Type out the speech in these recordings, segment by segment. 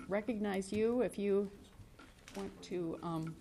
recognize you if you want to.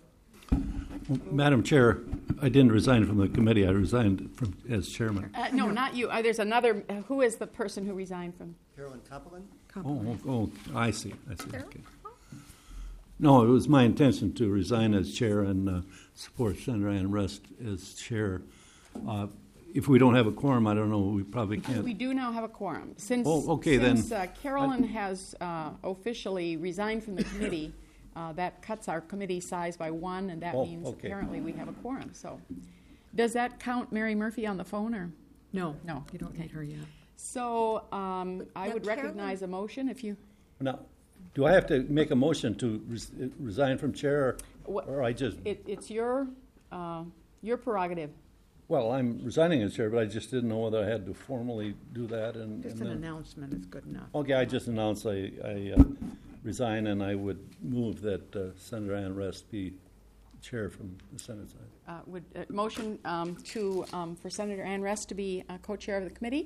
Madam Chair, I didn't resign from the committee. I resigned as chairman. No, not you. There's another. Who is the person who resigned from? Carolyn Copeland? Oh, I see. Okay. No, it was my intention to resign as chair and support Senator Ann Rust as chair. If we don't have a quorum, I don't know. We probably can't. We do now have a quorum. Since Carolyn has officially resigned from the committee, that cuts our committee size by one, and that means apparently we have a quorum. So, does that count Mary Murphy on the phone, or no? No, you don't need her yet. So I would recognize a motion if you. Now, do I have to make a motion to resign from chair, or I just? It's your prerogative. Well, I'm resigning as chair, but I just didn't know whether I had to formally do that. Just an announcement is good enough. Okay, I just announced I resign, and I would move that Senator Ann Rust be chair from the Senate side. Would motion for Senator Ann Rust to be co-chair of the committee.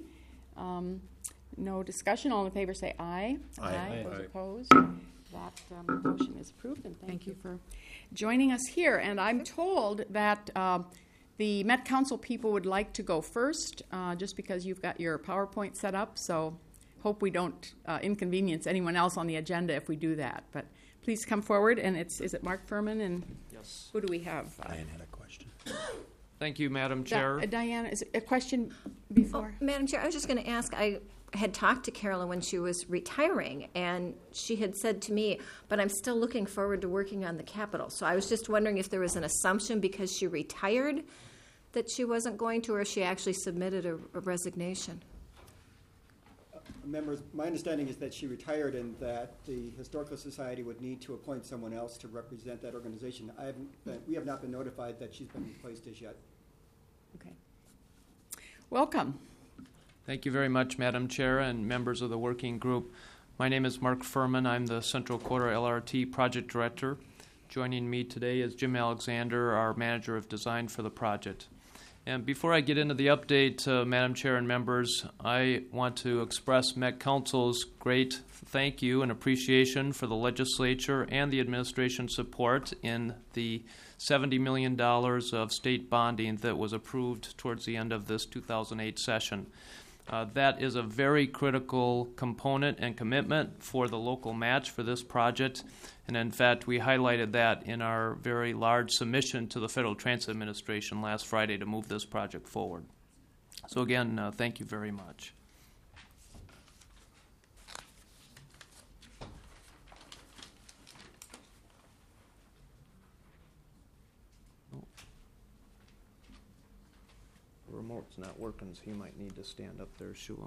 No discussion. All in favor say aye. Aye. Those opposed? That motion is approved, and thank you for joining us here. And I'm told that the Met Council people would like to go first, just because you've got your PowerPoint set up, so hope we don't inconvenience anyone else on the agenda if we do that. But please come forward, and is it Mark Furman? And yes. Who do we have? Diane had a question. Thank you, Madam Chair. Diane, is it a question before? Madam Chair, I was just going to ask, I had talked to Carolyn when she was retiring, and she had said to me, but I'm still looking forward to working on the Capitol. So I was just wondering if there was an assumption because she retired that she wasn't going to, or if she actually submitted a resignation. Members, my understanding is that she retired and that the Historical Society would need to appoint someone else to represent that organization. We have not been notified that she's been replaced as yet. Okay. Welcome. Thank you very much, Madam Chair and members of the working group. My name is Mark Furman. I'm the Central Quarter LRT Project Director. Joining me today is Jim Alexander, our Manager of Design for the project. And before I get into the update, Madam Chair and members, I want to express Met Council's great thank you and appreciation for the legislature and the administration's support in the $70 million of state bonding that was approved towards the end of this 2008 session. That is a very critical component and commitment for the local match for this project. And in fact, we highlighted that in our very large submission to the Federal Transit Administration last Friday to move this project forward. So again, thank you very much. The remote's not working, so you might need to stand up there, Shula.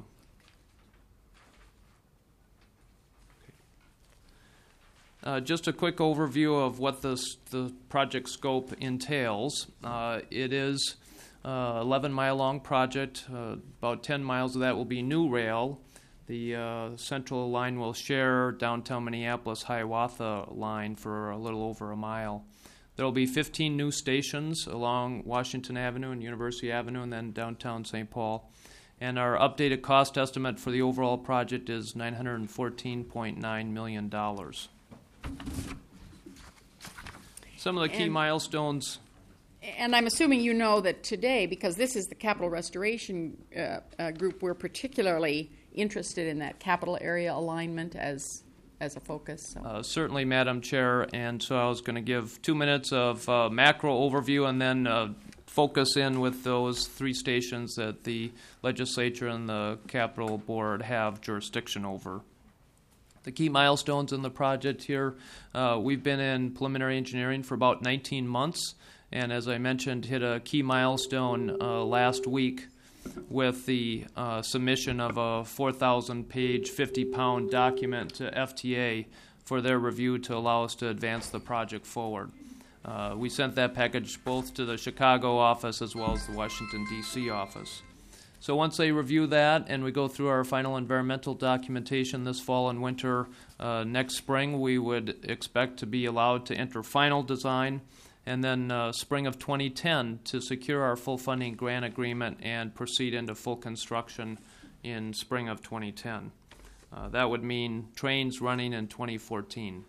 Just a quick overview of what the project scope entails. It is an 11-mile-long project. About 10 miles of that will be new rail. The central line will share downtown Minneapolis-Hiawatha line for a little over a mile. There will be 15 new stations along Washington Avenue and University Avenue and then downtown St. Paul. And our updated cost estimate for the overall project is $914.9 million. Some of the key milestones. And I'm assuming you know that today, because this is the Capital Restoration Group, we're particularly interested in that capital area alignment as a focus. So. Certainly, Madam Chair, and so I was going to give 2 minutes of macro overview and then focus in with those 3 stations that the legislature and the Capitol Board have jurisdiction over. The key milestones in the project here, we've been in preliminary engineering for about 19 months, and as I mentioned, hit a key milestone last week with the submission of a 4,000-page, 50-pound document to FTA for their review to allow us to advance the project forward. We sent that package both to the Chicago office as well as the Washington, D.C. office. So once they review that and we go through our final environmental documentation this fall and winter, next spring we would expect to be allowed to enter final design, and then spring of 2010 to secure our full funding grant agreement and proceed into full construction in spring of 2010. That would mean trains running in 2014.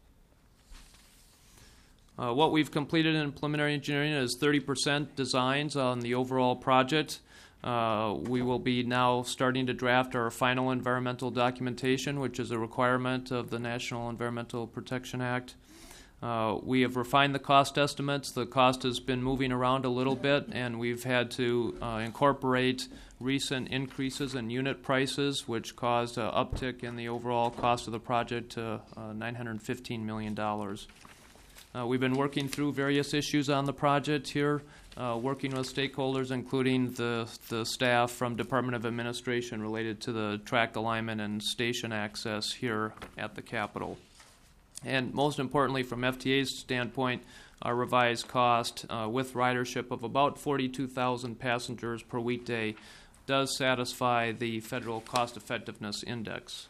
What we've completed in preliminary engineering is 30% designs on the overall project. We will be now starting to draft our final environmental documentation, which is a requirement of the National Environmental Protection Act. We have refined the cost estimates. The cost has been moving around a little bit, and we've had to incorporate recent increases in unit prices, which caused an uptick in the overall cost of the project to $915 million. We've been working through various issues on the project here, working with stakeholders, including the staff from Department of Administration related to the track alignment and station access here at the Capitol. And most importantly, from FTA's standpoint, our revised cost with ridership of about 42,000 passengers per weekday does satisfy the federal cost effectiveness index.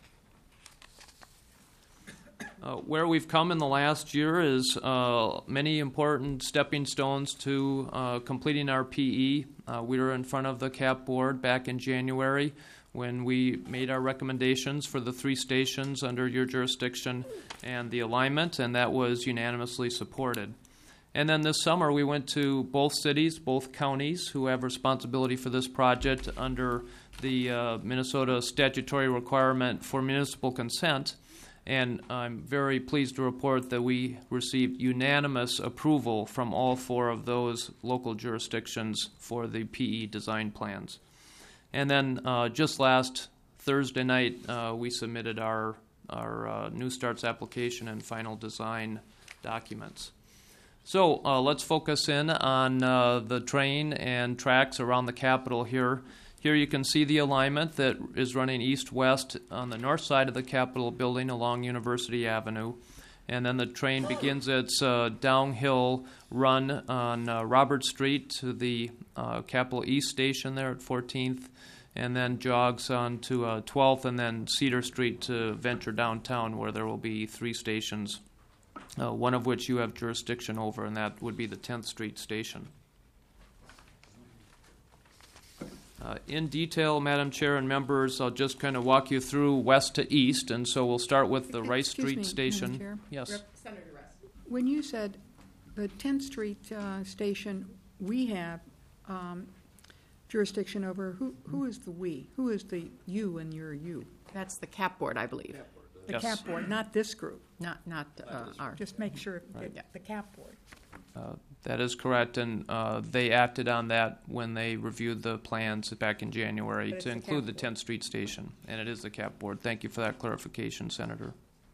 Where we've come in the last year is many important stepping stones to completing our PE. We were in front of the CAP board back in January when we made our recommendations for the 3 stations under your jurisdiction and the alignment, and that was unanimously supported. And then this summer we went to both cities, both counties, who have responsibility for this project under the Minnesota statutory requirement for municipal consent. And I'm very pleased to report that we received unanimous approval from all 4 of those local jurisdictions for the PE design plans. And then just last Thursday night, we submitted our New Starts application and final design documents. So let's focus in on the train and tracks around the Capitol here. Here you can see the alignment that is running east-west on the north side of the Capitol building along University Avenue. And then the train begins its downhill run on Robert Street to the Capitol East Station there at 14th, and then jogs on to 12th and then Cedar Street to venture downtown, where there will be 3 stations, one of which you have jurisdiction over, and that would be the 10th Street Station. In detail, Madam Chair and members, I'll just kind of walk you through west to east, and so we'll start with the Rice Excuse Street me, Station. Madam Chair? Yes. Senator Rest. When you said the 10th Street station, we have jurisdiction over, who is the we? Who is the you and your you? That's the CAP board, I believe. The Yes. CAP board, not this group. Not our. Just make sure, Right. the CAP board. That is correct, and they acted on that when they reviewed the plans back in January But it's to the include the CAP 10th Street Station, and it is the CAP board. Thank you for that clarification, Senator.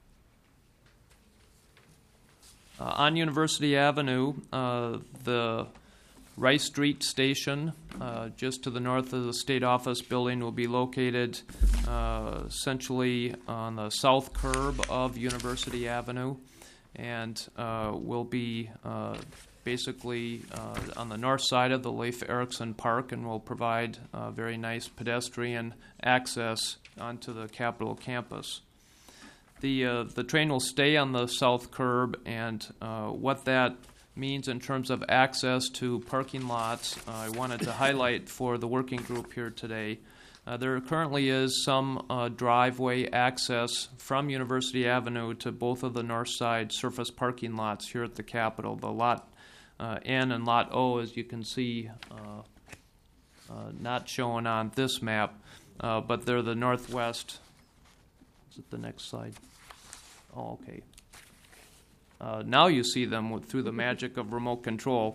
On University Avenue, the Rice Street Station, just to the north of the State Office building, will be located essentially on the south curb of University Avenue, and will be basically on the north side of the Leif Erikson Park, and will provide very nice pedestrian access onto the Capitol campus. The train will stay on the south curb, and what that means in terms of access to parking lots, I wanted to highlight for the working group here today. There currently is some driveway access from University Avenue to both of the north side surface parking lots here at the Capitol. The Lot N and Lot O, as you can see, not shown on this map, but they're the northwest. Is it the next slide? Oh, okay. Now you see them through the magic of remote control.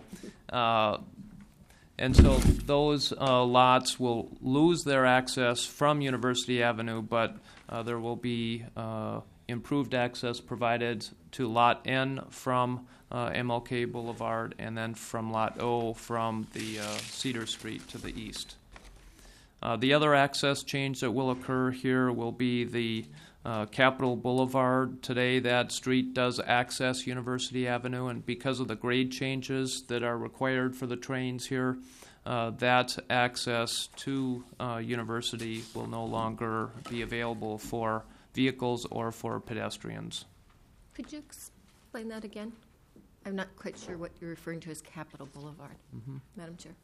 And so those lots will lose their access from University Avenue, but there will be improved access provided to Lot N from MLK Boulevard, and then from Lot O from the Cedar Street to the east. The other access change that will occur here will be the Capitol Boulevard. Today that street does access University Avenue, and because of the grade changes that are required for the trains here, that access to University will no longer be available for vehicles or for pedestrians. Could you explain that again? I'm not quite sure what you're referring to as Capitol Boulevard, Madam Chair.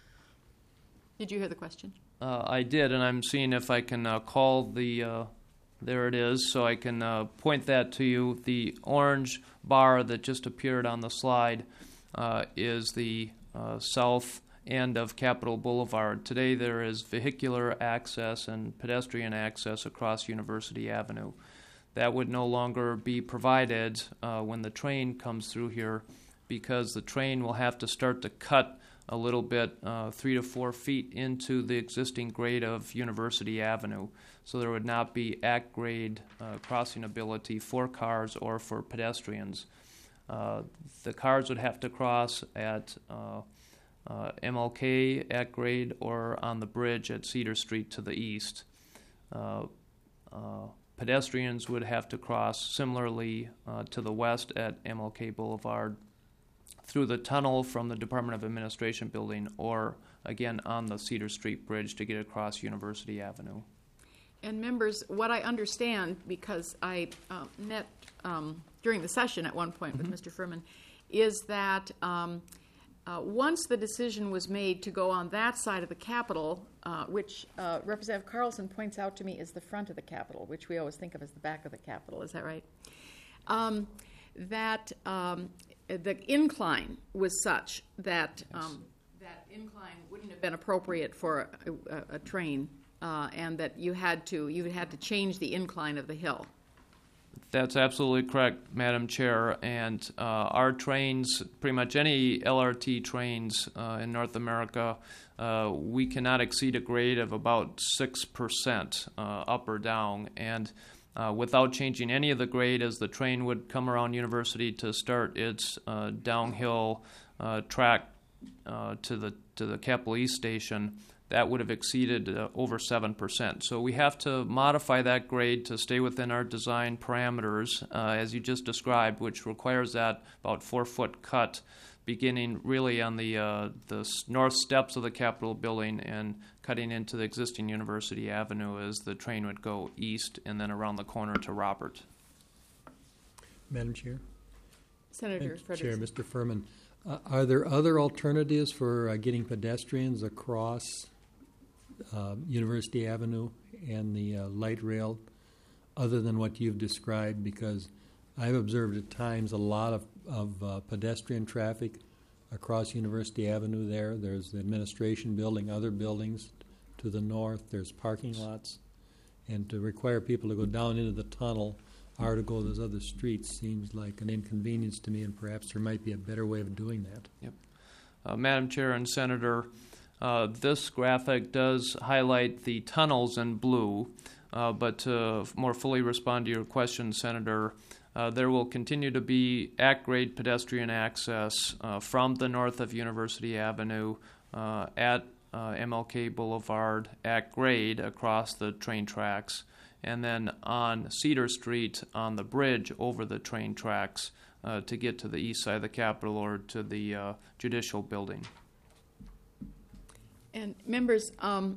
Did you hear the question? I did, and I'm seeing if I can call the There it is, so I can point that to you. The orange bar that just appeared on the slide is the south end of Capitol Boulevard. Today there is vehicular access and pedestrian access across University Avenue. That would no longer be provided when the train comes through here, because the train will have to start to cut a little bit, 3 to 4 feet into the existing grade of University Avenue. So there would not be at-grade crossing ability for cars or for pedestrians. The cars would have to cross at MLK at grade or on the bridge at Cedar Street to the east. Pedestrians would have to cross similarly to the west at MLK Boulevard through the tunnel from the Department of Administration building, or again on the Cedar Street Bridge to get across University Avenue. And members, what I understand, because I met during the session at one point with Mr. Furman, is that once the decision was made to go on that side of the Capitol, which Representative Carlson points out to me is the front of the Capitol, which we always think of as the back of the Capitol, is that right? The incline was such that that incline wouldn't have been appropriate for a train, and that you had to change the incline of the hill. That's absolutely correct, Madam Chair. And our trains, pretty much any LRT trains in North America, we cannot exceed a grade of about 6% up or down. And without changing any of the grade, as the train would come around University to start its downhill track to the Capitol East station, that would have exceeded over 7%. So we have to modify that grade to stay within our design parameters, as you just described, which requires that about 4-foot cut beginning really on the north steps of the Capitol building and cutting into the existing University Avenue as the train would go east and then around the corner to Robert. Madam Chair? Senator Madam Chair, Frederickson. Mr. Furman, are there other alternatives for getting pedestrians across University Avenue and the light rail other than what you've described? Because I've observed at times a lot of pedestrian traffic across University Avenue there. There's the administration building, other buildings to the north. There's parking lots. And to require people to go down into the tunnel or to go those other streets seems like an inconvenience to me, and perhaps there might be a better way of doing that. Yep. Madam Chair and Senator, this graphic does highlight the tunnels in blue, but to more fully respond to your question, Senator, there will continue to be at-grade pedestrian access from the north of University Avenue at MLK Boulevard at grade across the train tracks, and then on Cedar Street on the bridge over the train tracks to get to the east side of the Capitol or to the Judicial Building. And members,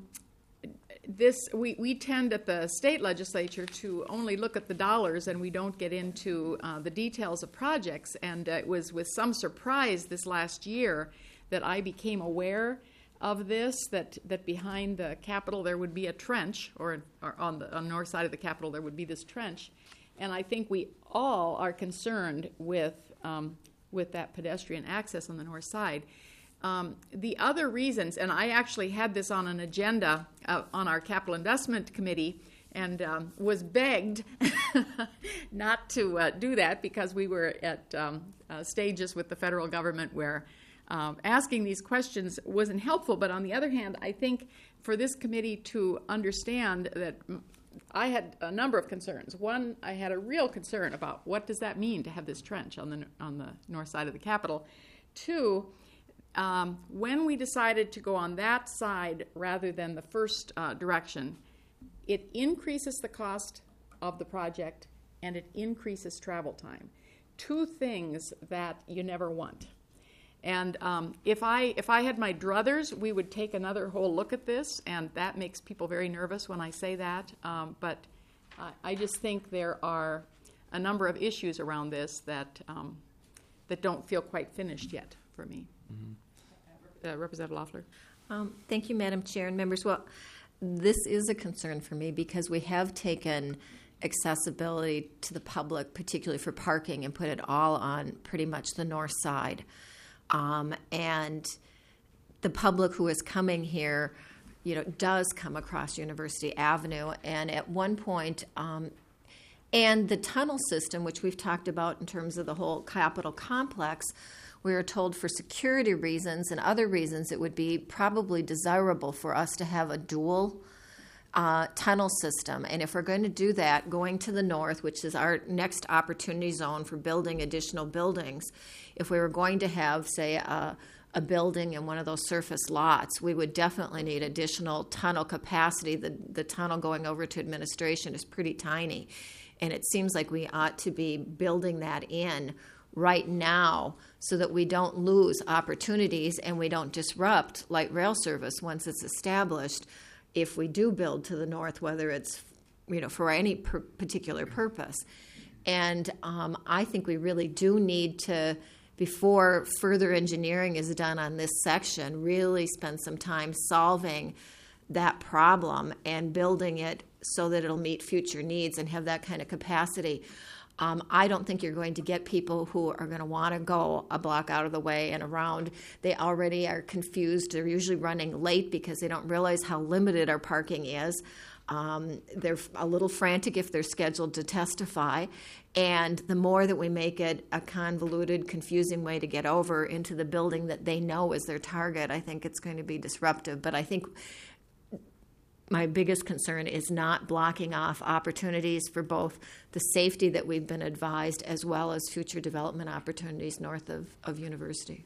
we tend at the state legislature to only look at the dollars, and we don't get into the details of projects. And it was with some surprise this last year that I became aware of this, that behind the Capitol there would be a trench, or on the north side of the Capitol there would be this trench. And I think we all are concerned with that pedestrian access on the north side. The other reasons, and I actually had this on an agenda on our Capital Investment Committee, and was begged not to do that because we were at stages with the federal government where asking these questions wasn't helpful. But on the other hand, I think for this committee to understand that I had a number of concerns. One, I had a real concern about what does that mean to have this trench on the north side of the Capitol. Two, when we decided to go on that side rather than the first direction, it increases the cost of the project and it increases travel time. Two things that you never want. And if I had my druthers, we would take another whole look at this, and that makes people very nervous when I say that. But I just think there are a number of issues around this that don't feel quite finished yet for me. Mm-hmm. Representative Loeffler. Thank you, Madam Chair and members. Well, this is a concern for me because we have taken accessibility to the public, particularly for parking, and put it all on pretty much the north side. And the public who is coming here, does come across University Avenue. And at one point, and the tunnel system, which we've talked about in terms of the whole Capitol complex, we were told for security reasons and other reasons it would be probably desirable for us to have a dual tunnel system. And if we're going to do that, going to the north, which is our next opportunity zone for building additional buildings, if we were going to have, say, a building in one of those surface lots, we would definitely need additional tunnel capacity. The tunnel going over to administration is pretty tiny. And it seems like we ought to be building that in right now so that we don't lose opportunities and we don't disrupt light rail service once it's established if we do build to the north, whether it's for any particular purpose. And I think we really do need to, before further engineering is done on this section, really spend some time solving that problem and building it so that it'll meet future needs and have that kind of capacity. I don't think you're going to get people who are going to want to go a block out of the way and around. They already are confused. They're usually running late because they don't realize how limited our parking is. They're a little frantic if they're scheduled to testify. And the more that we make it a convoluted, confusing way to get over into the building that they know is their target, I think it's going to be disruptive. But I think my biggest concern is not blocking off opportunities for both the safety that we've been advised as well as future development opportunities north of University.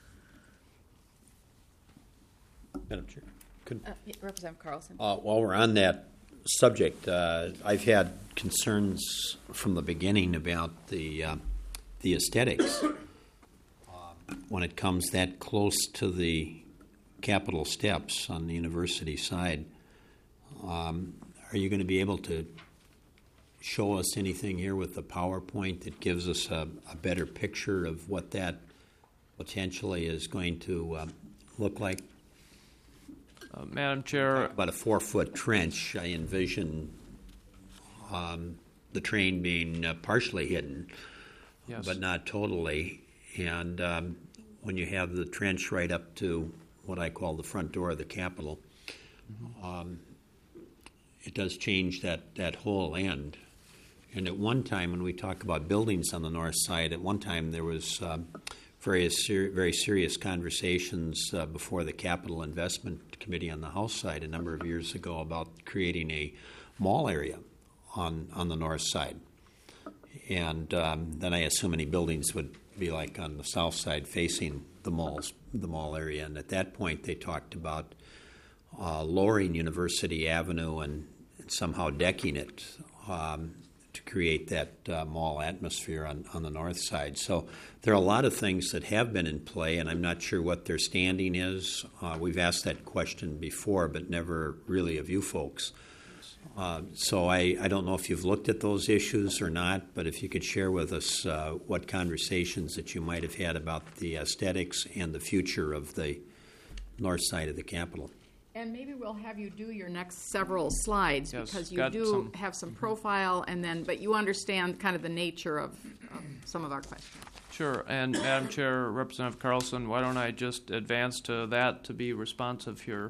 Madam Chair. Representative Carlson. While we're on that subject, I've had concerns from the beginning about the aesthetics. When it comes that close to the Capitol steps on the university side, are you going to be able to show us anything here with the PowerPoint that gives us a better picture of what that potentially is going to look like? Madam Chair. About a 4-foot trench, I envision the train being partially hidden, Yes. but not totally. And when you have the trench right up to what I call the front door of the Capitol, it does change that whole end. And at one time, when we talk about buildings on the north side, at one time there was very serious conversations before the Capital Investment Committee on the House side a number of years ago about creating a mall area on the north side. And then I assume any buildings would be like on the south side facing the mall area. And at that point, they talked about lowering University Avenue and somehow decking it to create that mall atmosphere on the north side. So there are a lot of things that have been in play, and I'm not sure what their standing is. We've asked that question before, but never really of you folks. So I don't know if you've looked at those issues or not, but if you could share with us what conversations that you might have had about the aesthetics and the future of the north side of the Capitol. And maybe we'll have you do your next several slides, Yes, because you got do some. have some profile, but you understand kind of the nature of some of our questions. Sure. And Madam Chair, Representative Carlson, why don't I just advance to that to be responsive here?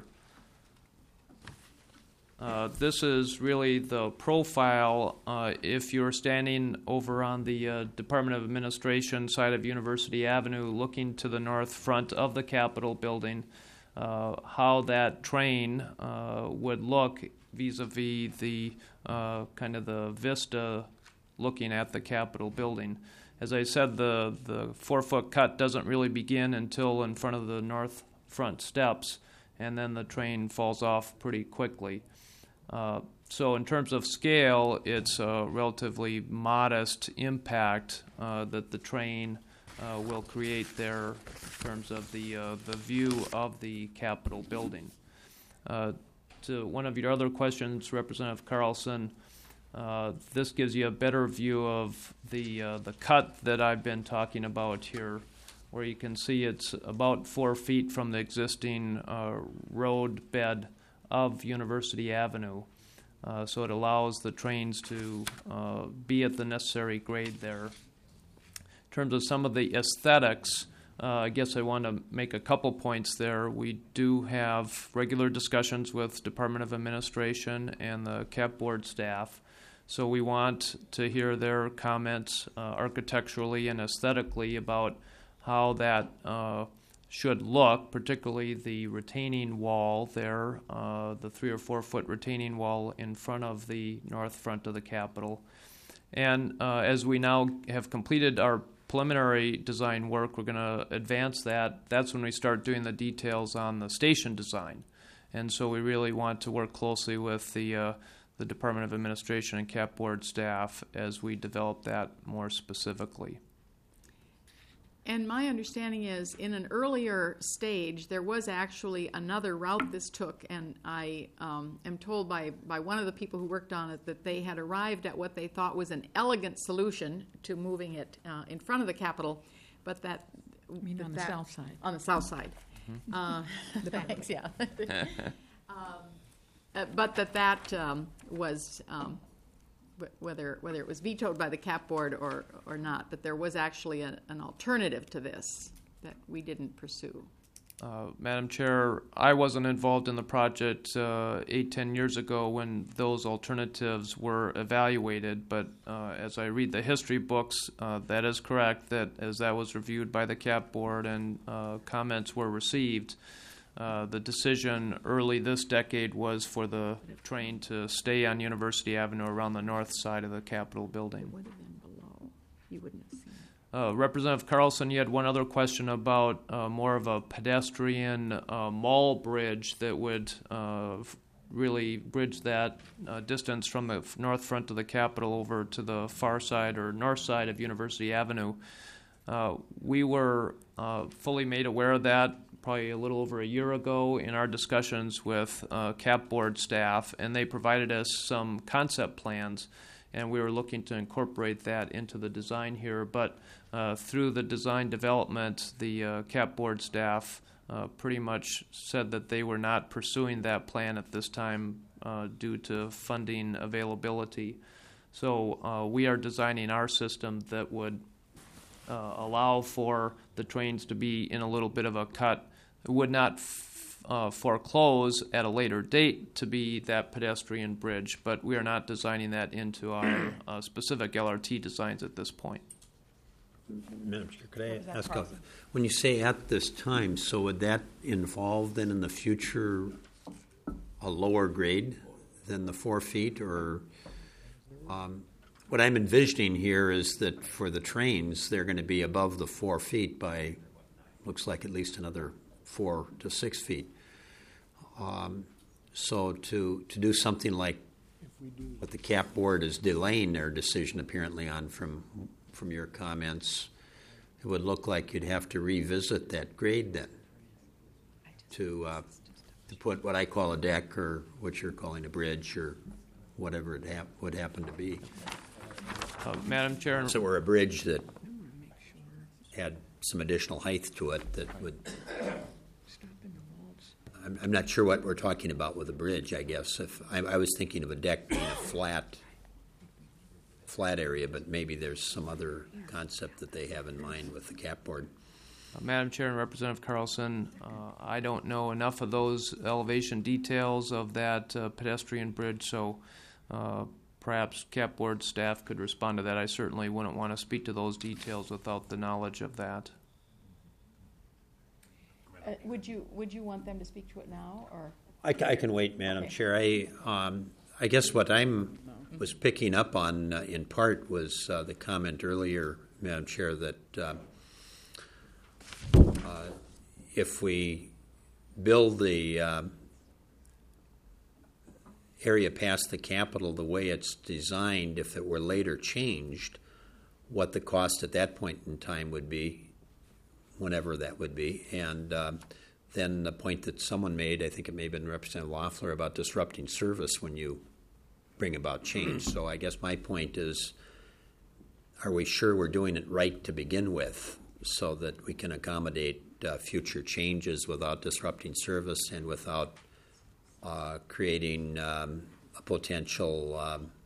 This is really the profile. If you're standing over on the Department of Administration side of University Avenue looking to the north front of the Capitol building, how that train would look vis-a-vis the kind of the vista looking at the Capitol building. As I said, the 4-foot cut doesn't really begin until in front of the north front steps, and then the train falls off pretty quickly. So in terms of scale, it's a relatively modest impact that the train will create there in terms of the view of the Capitol building. To one of your other questions, Representative Carlson, this gives you a better view of the cut that I've been talking about here, where you can see it's about 4 feet from the existing road bed of University Avenue, So it allows the trains to be at the necessary grade there. In terms of some of the aesthetics, I guess I want to make a couple points there. We do have regular discussions with Department of Administration and the CAP board staff. So we want to hear their comments architecturally and aesthetically about how that should look, particularly the retaining wall there, the 3 or 4 foot retaining wall in front of the north front of the Capitol. And as we now have completed our preliminary design work, we're going to advance that. That's when we start doing the details on the station design. And so we really want to work closely with the Department of Administration and CAP board staff as we develop that more specifically. And my understanding is, in an earlier stage, there was actually another route this took, and I am told by one of the people who worked on it that they had arrived at what they thought was an elegant solution to moving it in front of the Capitol, but that... You mean on the south side? On the south side. The back. Thanks, yeah. But that was... whether it was vetoed by the CAP board or not, but there was actually an alternative to this that we didn't pursue. Madam Chair, I wasn't involved in the project 8-10 years ago when those alternatives were evaluated, but as I read the history books, that is correct, that as that was reviewed by the CAP board and comments were received, the decision early this decade was for the train to stay on University Avenue around the north side of the Capitol building. It would have been below. You wouldn't have seen it. Representative Carlson, you had one other question about more of a pedestrian mall bridge that would really bridge that distance from the north front of the Capitol over to the far side or north side of University Avenue. We were fully made aware of that probably a little over a year ago in our discussions with CAP board staff, and they provided us some concept plans, and we were looking to incorporate that into the design here. But through the design development, the CAP board staff pretty much said that they were not pursuing that plan at this time due to funding availability. So we are designing our system that would allow for the trains to be in a little bit of a cut. It would not foreclose at a later date to be that pedestrian bridge, but we are not designing that into our specific LRT designs at this point. Madam Chair, could I ask, when you say at this time, so would that involve then in the future a lower grade than the 4 feet? Or what I'm envisioning here is that for the trains, they're going to be above the 4 feet by, looks like at least another 4 to 6 feet. So to do something like what the CAP board is delaying their decision apparently on from your comments, it would look like you'd have to revisit that grade then to put what I call a deck or what you're calling a bridge or whatever it would happen to be. Madam Chair. So we're a bridge that had some additional height to it that would... I'm not sure what we're talking about with a bridge, I guess. If I was thinking of a deck being a flat area, but maybe there's some other concept that they have in mind with the CAP board. Madam Chair and Representative Carlson, I don't know enough of those elevation details of that pedestrian bridge, so perhaps CAP board staff could respond to that. I certainly wouldn't want to speak to those details without the knowledge of that. Would you want them to speak to it now, or? I can wait, Madam Okay. Chair. I guess what was picking up on in part was the comment earlier, Madam Chair, that if we build the area past the Capitol the way it's designed, if it were later changed, what the cost at that point in time would be, whenever that would be. And then the point that someone made, I think it may have been Representative Loeffler, about disrupting service when you bring about change. So I guess my point is, are we sure we're doing it right to begin with so that we can accommodate future changes without disrupting service and without creating a potential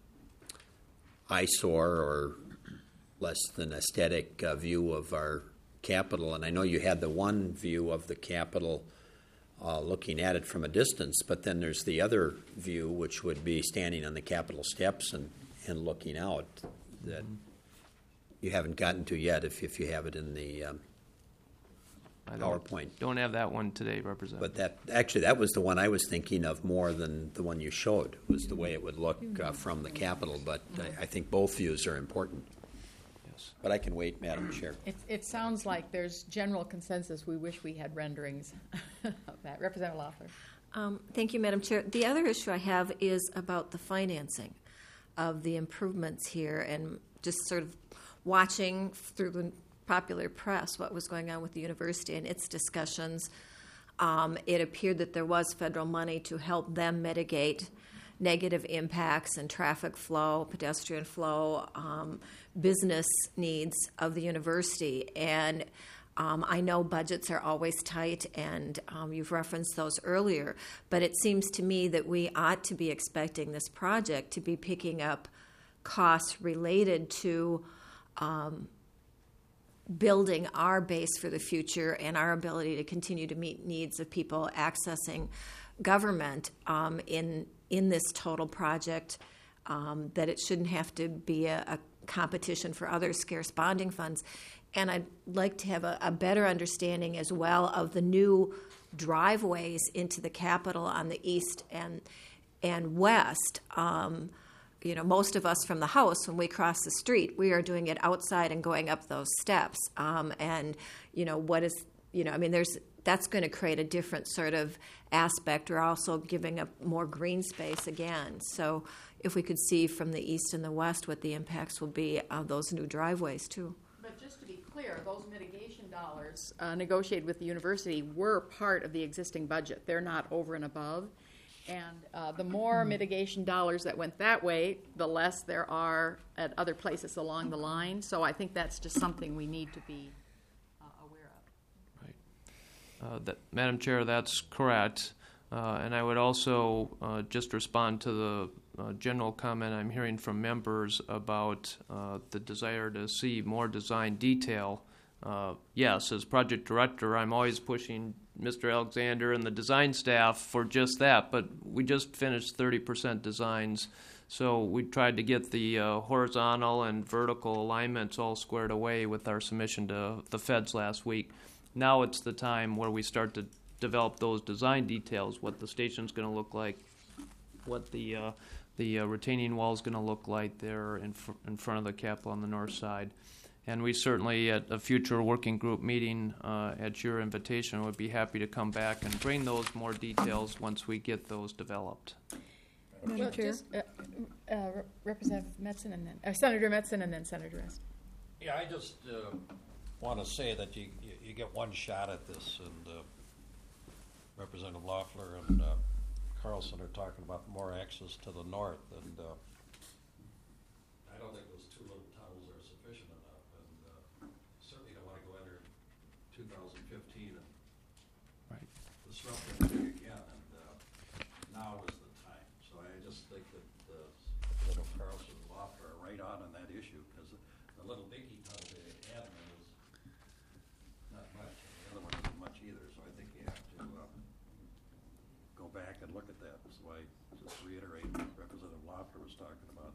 eyesore or less than aesthetic view of our Capitol. And I know you had the one view of the Capitol looking at it from a distance, but then there's the other view, which would be standing on the Capitol steps and looking out, that you haven't gotten to yet if you have it in the PowerPoint. Don't have that one today, Representative. But that was the one I was thinking of more than the one you showed, was the way it would look from the Capitol. But I think both views are important. Yes. But I can wait, Madam Chair. It sounds like there's general consensus. We wish we had renderings of that. Representative Loeffler. Thank you, Madam Chair. The other issue I have is about the financing of the improvements here, and just sort of watching through the popular press what was going on with the university and its discussions. It appeared that there was federal money to help them mitigate negative impacts and traffic flow, pedestrian flow, business needs of the university. And I know budgets are always tight, and you've referenced those earlier, but it seems to me that we ought to be expecting this project to be picking up costs related to building our base for the future and our ability to continue to meet needs of people accessing government in this total project, that it shouldn't have to be a competition for other scarce bonding funds. And I'd like to have a better understanding as well of the new driveways into the Capitol on the east and west. Most of us from the house, when we cross the street, we are doing it outside and going up those steps. That's going to create a different sort of aspect. We're also giving up more green space again. So if we could see from the east and the west what the impacts will be of those new driveways too. But just to be clear, those mitigation dollars negotiated with the university were part of the existing budget. They're not over and above. And the more mitigation dollars that went that way, the less there are at other places along the line. So I think that's just something we need to be aware of. Right. Madam Chair, that's correct. And I would also just respond to the general comment I'm hearing from members about the desire to see more design detail. Yes, as project director, I'm always pushing Mr. Alexander and the design staff for just that, but we just finished 30% designs, so we tried to get the horizontal and vertical alignments all squared away with our submission to the feds last week. Now it's the time where we start to develop those design details, what the station's going to look like, what the retaining wall is going to look like there in front of the Capitol on the north side. And we certainly, at a future working group meeting, at your invitation, would be happy to come back and bring those more details once we get those developed. Well, just, Representative Metzen and then Senator Metzen and then Senator Rest. Yeah, I just want to say that you get one shot at this, and Representative Loeffler and Carlson are talking about more access to the north, and I don't think those two little tunnels are sufficient enough, and certainly don't want to go enter 2015 and disrupt everything again, and now is the time. So I just think that Representative Carlson and Loeffler are right on that issue, because the little dinky tunnel they had was not much, and the other one isn't much either, so I think you have to go back and look at that. So I just reiterate what Representative Loeffler was talking about.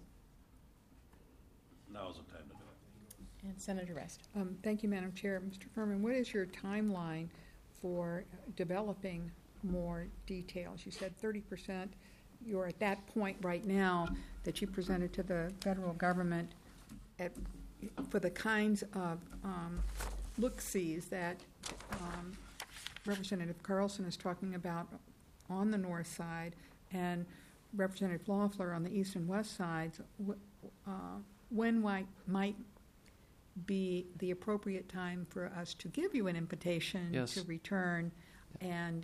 Now is the time to do it. And Senator Rest. Thank you, Madam Chair. Mr. Furman, what is your timeline for developing more details? You said 30%. You're at that point right now that you presented to the federal government for the kinds of look-sees that Representative Carlson is talking about on the north side and Representative Loeffler on the east and west sides. When might be the appropriate time for us to give you an invitation to return and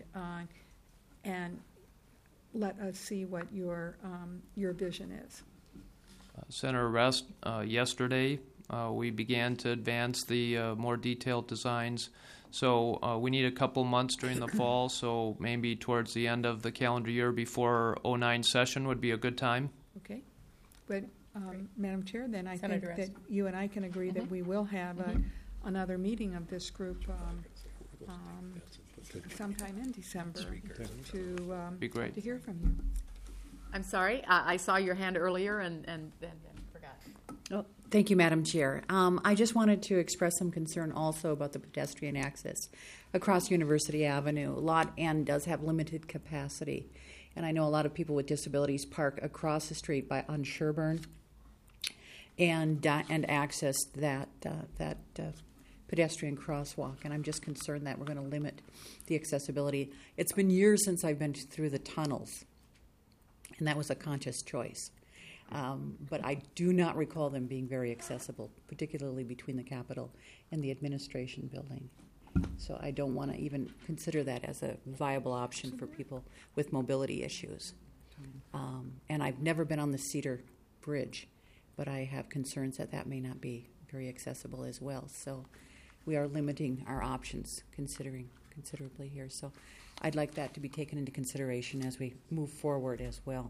let us see what your vision is? Senator Rest, yesterday we began to advance the more detailed designs. So we need a couple months during the fall, so maybe towards the end of the calendar year before '09 session would be a good time. Okay, but Madam Chair, then I think Senator that you and I can agree that we will have another meeting of this group sometime in December Be great. to hear from you. I'm sorry, I saw your hand earlier and forgot. Oh, thank you, Madam Chair. I just wanted to express some concern also about the pedestrian access across University Avenue. Lot N does have limited capacity, and I know a lot of people with disabilities park across the street on Sherburne and access that pedestrian crosswalk, and I'm just concerned that we're going to limit the accessibility. It's been years since I've been through the tunnels, and that was a conscious choice. But I do not recall them being very accessible, particularly between the Capitol and the administration building. So I don't want to even consider that as a viable option for people with mobility issues. And I've never been on the Cedar Bridge, but I have concerns that may not be very accessible as well. So we are limiting our options considerably here. So I'd like that to be taken into consideration as we move forward as well.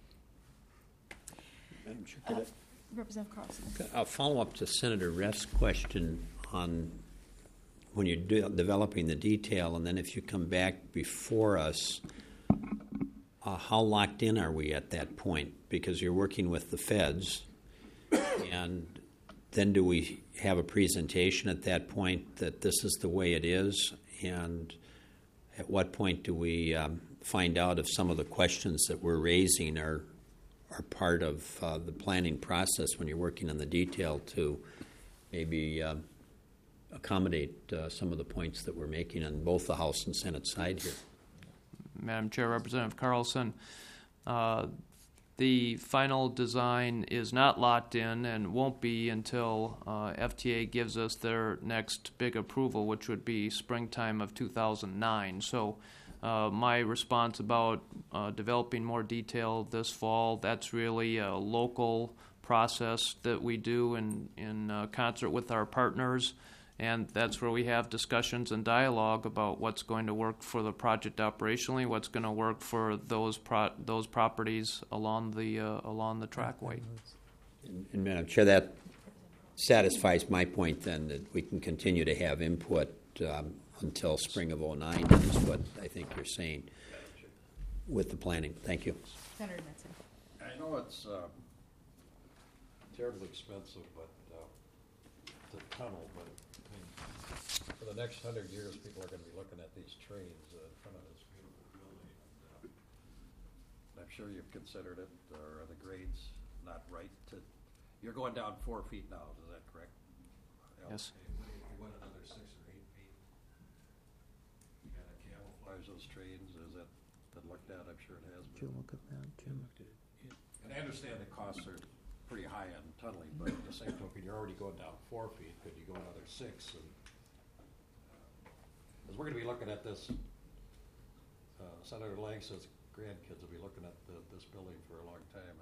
Madam Chair, could I- Representative Carlson. A follow-up to Senator Rest's question on when you're developing the detail, and then if you come back before us, how locked in are we at that point? Because you're working with the feds, and then do we have a presentation at that point that this is the way it is? And at what point do we find out if some of the questions that we're raising are part of the planning process when you're working on the detail to maybe accommodate some of the points that we're making on both the House and Senate side here? Madam Chair, Representative Carlson, the final design is not locked in and won't be until FTA gives us their next big approval, which would be springtime of 2009. So my response about developing more detail this fall, that's really a local process that we do in concert with our partners, and that's where we have discussions and dialogue about what's going to work for the project operationally, what's going to work for those properties along the trackway. And Madam Chair, that satisfies my point then that we can continue to have input until spring of '09 is what I think you're saying with the planning. Thank you. Senator Metzen. I know it's terribly expensive, but the tunnel, but I mean, for the next 100 years, people are going to be looking at these trains in front of this beautiful building. And I'm sure you've considered it, or are the grades not right? You're going down 4 feet now, is that correct? Yes. You went another 6 or 8 feet. You got to camouflage those trains. Is that been looked at? I'm sure it has been. Did you look at that, Jim? And I understand the costs are pretty high on tunneling, but at the same token, you're already going down 4 feet. Could you go another 6? And because we're going to be looking at this, Senator Lang says grandkids will be looking at this building for a long time,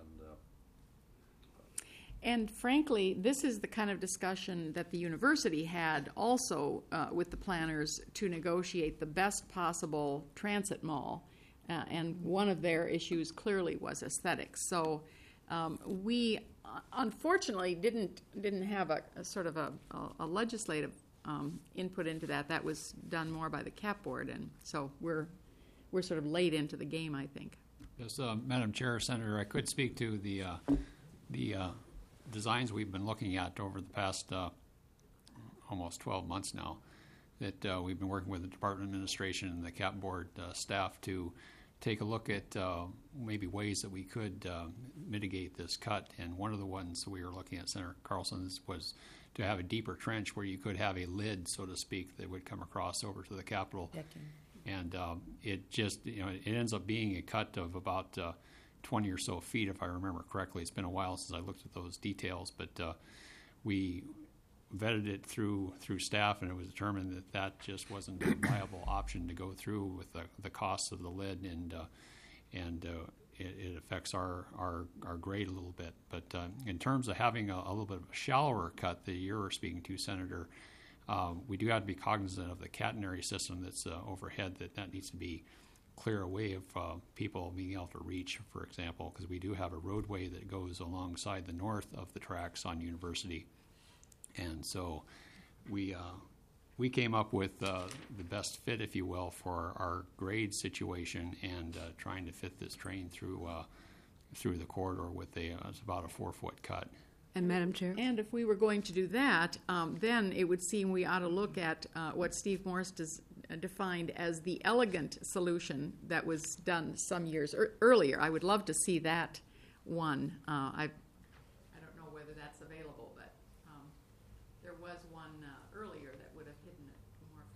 And frankly, this is the kind of discussion that the university had also with the planners to negotiate the best possible transit mall. And one of their issues clearly was aesthetics. So we unfortunately didn't have a sort of a legislative input into that. That was done more by the CAP board, and so we're sort of late into the game, I think. Yes, Madam Chair, Senator, I could speak to the designs we've been looking at over the past almost 12 months now, that we've been working with the Department of Administration and the CAP board staff to take a look at maybe ways that we could mitigate this cut. And one of the ones we were looking at, Senator Carlson's, was to have a deeper trench where you could have a lid, so to speak, that would come across over to the Capitol. And it just, it ends up being a cut of about 20 or so feet, if I remember correctly. It's been a while since I looked at those details, but we vetted it through staff, and it was determined that just wasn't a viable option to go through with the cost of the lid, and it affects our grade a little bit. But in terms of having a little bit of a shallower cut that you were speaking to, Senator, We do have to be cognizant of the catenary system that's overhead, that needs to be clear away of people being able to reach, for example, because we do have a roadway that goes alongside the north of the tracks on University. And so we came up with the best fit, if you will, for our grade situation and trying to fit this train through the corridor with it's about a 4-foot cut. And Madam Chair? And if we were going to do that, then it would seem we ought to look at what Steve Morse defined as the elegant solution that was done some years earlier. I would love to see that one. I don't know whether that's available, but there was one earlier that would have hidden it more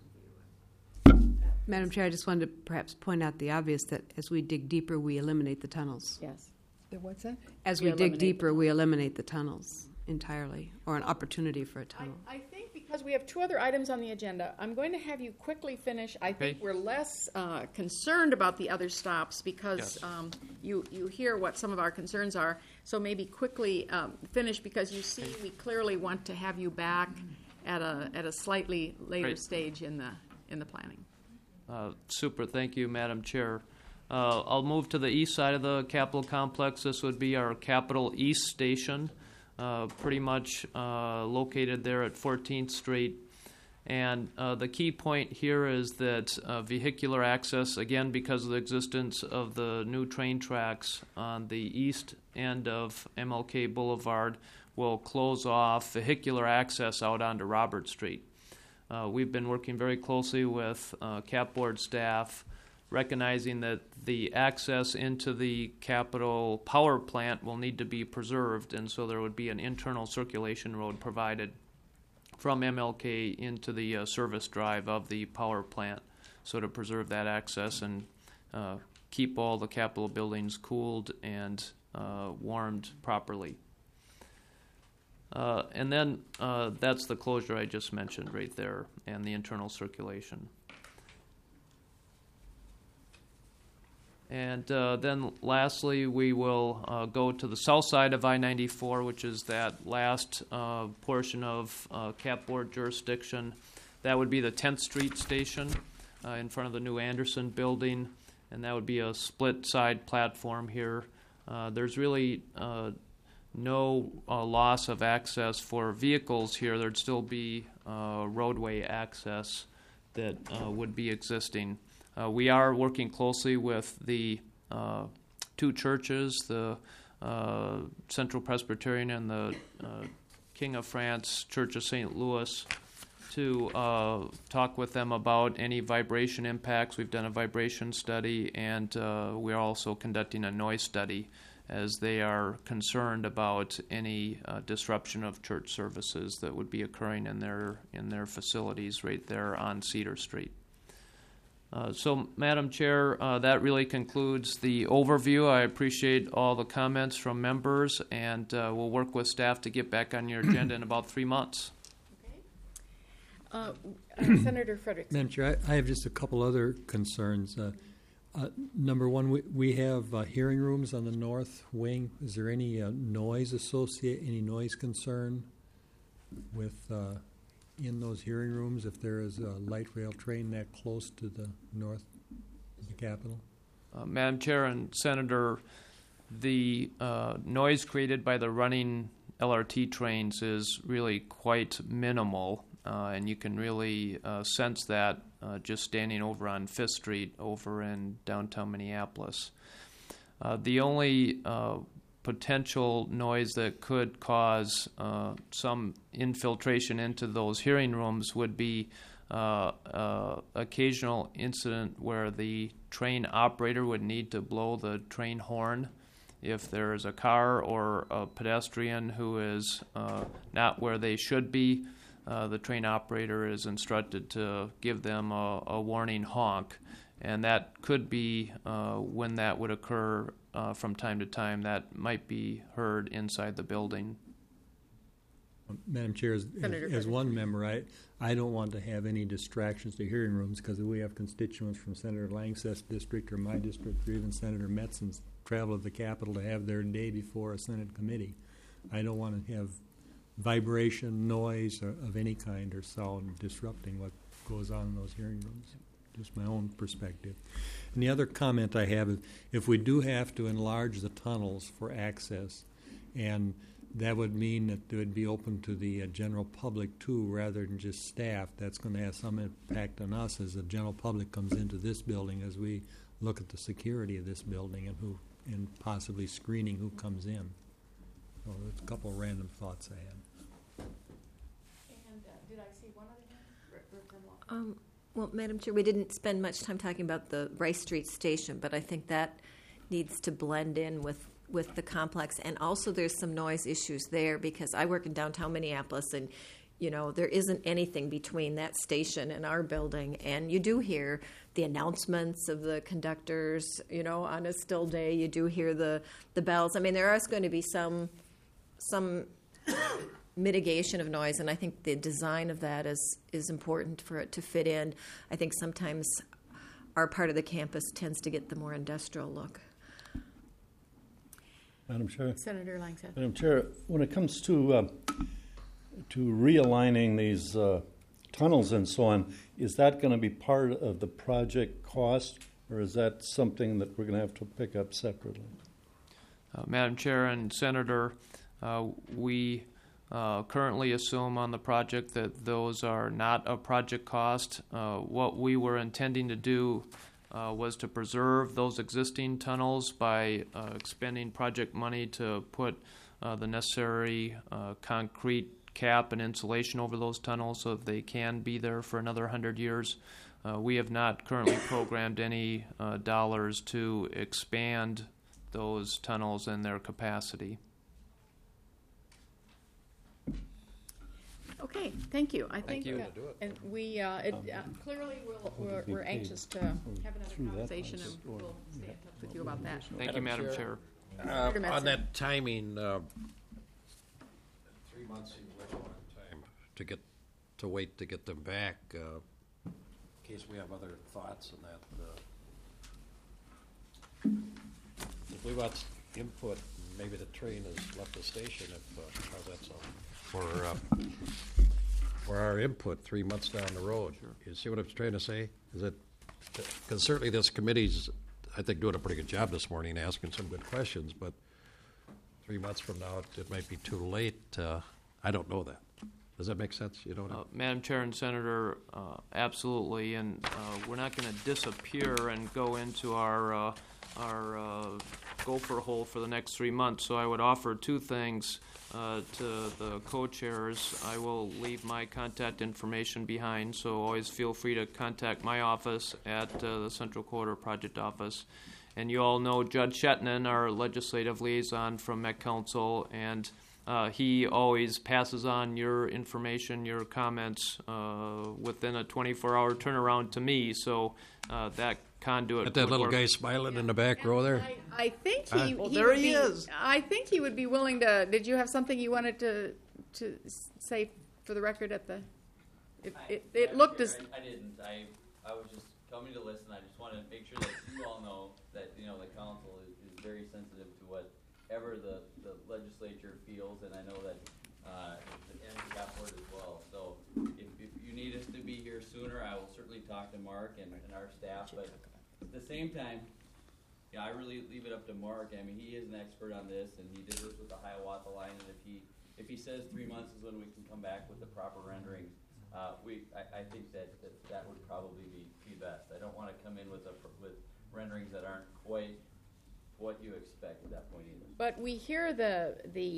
from view. Madam Chair, I just wanted to perhaps point out the obvious that as we dig deeper, we eliminate the tunnels. Yes. What's that? As we dig deeper, we eliminate the tunnels entirely, or an opportunity for a tunnel. I think because we have 2 other items on the agenda, I'm going to have you quickly finish. I think we're less concerned about the other stops because you hear what some of our concerns are. So maybe quickly finish, because you see we clearly want to have you back at a slightly later stage in the planning. Super. Thank you, Madam Chair. I'll move to the east side of the Capitol complex. This would be our Capitol East Station, pretty much located there at 14th Street. And the key point here is that vehicular access, again, because of the existence of the new train tracks on the east end of MLK Boulevard, will close off vehicular access out onto Robert Street. We've been working very closely with Cap Board staff, recognizing that the access into the Capitol power plant will need to be preserved, and so there would be an internal circulation road provided from MLK into the service drive of the power plant, so to preserve that access and keep all the Capitol buildings cooled and warmed properly. And then that's the closure I just mentioned right there, and the internal circulation. And then lastly, we will go to the south side of I-94, which is that last portion of Cap Board jurisdiction. That would be the 10th Street station in front of the new Anderson building, and that would be a split-side platform here. There's really no loss of access for vehicles here. There'd still be roadway access that would be existing. We are working closely with the 2 churches, the Central Presbyterian and the King of France Church of St. Louis, to talk with them about any vibration impacts. We've done a vibration study, and we're also conducting a noise study, as they are concerned about any disruption of church services that would be occurring in their facilities right there on Cedar Street. So, Madam Chair, that really concludes the overview. I appreciate all the comments from members, and we'll work with staff to get back on your agenda in about 3 months. Senator Fredericks. Madam Chair, I have just a couple other concerns. Number one, we have hearing rooms on the north wing. Is there any noise concern with in those hearing rooms if there is a light rail train that close to the north of the Capitol? Madam Chair and Senator, the noise created by the running LRT trains is really quite minimal, and you can really sense that just standing over on 5th Street over in downtown Minneapolis. The only potential noise that could cause some infiltration into those hearing rooms would be occasional incident where the train operator would need to blow the train horn if there is a car or a pedestrian who is not where they should be. The train operator is instructed to give them a warning honk, and that could be when that would occur from time to time. That might be heard inside the building. Madam Chair, as one member, I don't want to have any distractions to hearing rooms, because we have constituents from Senator Langseth's district or my district or even Senator Metzon's travel to the Capitol to have their day before a Senate committee. I don't want to have vibration, noise of any kind or sound disrupting what goes on in those hearing rooms. Just my own perspective. And the other comment I have is if we do have to enlarge the tunnels for access, and that would mean that they would be open to the general public too, rather than just staff. That's going to have some impact on us as the general public comes into this building, as we look at the security of this building and possibly screening who comes in. So there's a couple of random thoughts I had. And did I see one other hand? Well, Madam Chair, we didn't spend much time talking about the Rice Street Station, but I think that needs to blend in with the complex. And also there's some noise issues there because I work in downtown Minneapolis, and, you know, there isn't anything between that station and our building. And you do hear the announcements of the conductors, you know, on a still day. You do hear the bells. I mean, there is going to be some mitigation of noise, and I think the design of that is important for it to fit in. I think sometimes our part of the campus tends to get the more industrial look. Madam Chair. Senator Langseth. Madam Chair, when it comes to realigning these tunnels and so on, is that going to be part of the project cost, or is that something that we're going to have to pick up separately? Madam Chair and Senator, we currently assume on the project that those are not a project cost. What we were intending to do was to preserve those existing tunnels by expending project money to put the necessary concrete cap and insulation over those tunnels so that they can be there for another 100 years. We have not currently programmed any dollars to expand those tunnels and their capacity. Okay, thank you. I think, you. and we clearly we're anxious to have another conversation, and we'll stay in touch with you about that. Thank you, Madam Chair. On that timing, 3 months seems like a long time to wait to get them back. In case we have other thoughts on that. If we want input, maybe the train has left the station. How's that sound? For our input 3 months down the road. Sure. You see what I'm trying to say? Is it because certainly this committee's, I think, doing a pretty good job this morning, asking some good questions. But 3 months from now, it might be too late. I don't know that. Does that make sense? You know what Madam Chair and Senator, absolutely, and we're not going to disappear and go into our gopher hole for the next 3 months. So I would offer two things to the co-chairs. I will leave my contact information behind, so always feel free to contact my office at the Central Quarter Project Office. And you all know Judge Shetnan, our legislative liaison from Met Council, and he always passes on your information, your comments within a 24-hour turnaround to me. So that conduit. That little guy smiling in the back row there. I think there he is. I think he would be willing to. Did you have something you wanted to say for the record at the? It looked as. I didn't. I was just coming to listen. I just wanted to make sure that you all know that the council is very sensitive to whatever the legislature feels, and I know that and the CAP board as well. So if you need us to be here sooner, I will certainly talk to Mark and our staff. But at the same time, I really leave it up to Mark. I mean, he is an expert on this, and he did this with the Hiawatha line. And if he says 3 months is when we can come back with the proper renderings, I think that would probably be best. I don't want to come in with renderings that aren't quite what you expect at that point either. But we hear the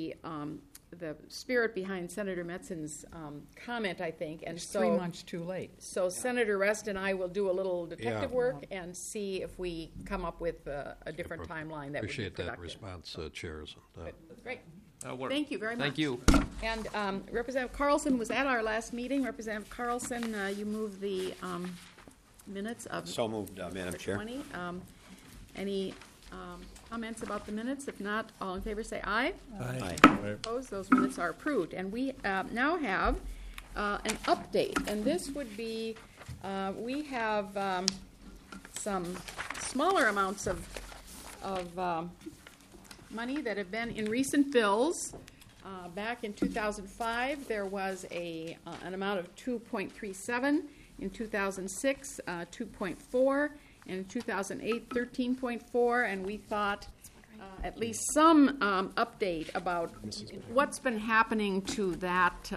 spirit behind Senator Metzen's comment, I think, and It's so 3 months too late. So Senator Rest and I will do a little detective work and see if we come up with a different timeline that Appreciate would be that productive. response, chairs. Great. Thank you very much. Thank you. And Representative Carlson was at our last meeting. Representative Carlson, you moved the minutes of. So moved, Madam Chair. 20. Any comments about the minutes? If not, all in favor say aye. Aye. Opposed? Those minutes are approved. And we now have an update, and this would be we have some smaller amounts of money that have been in recent bills Back in 2005, there was an amount of 2.37. In 2006, 2.4. And in 2008, 13.4. And we thought at least some update about what's been happening to that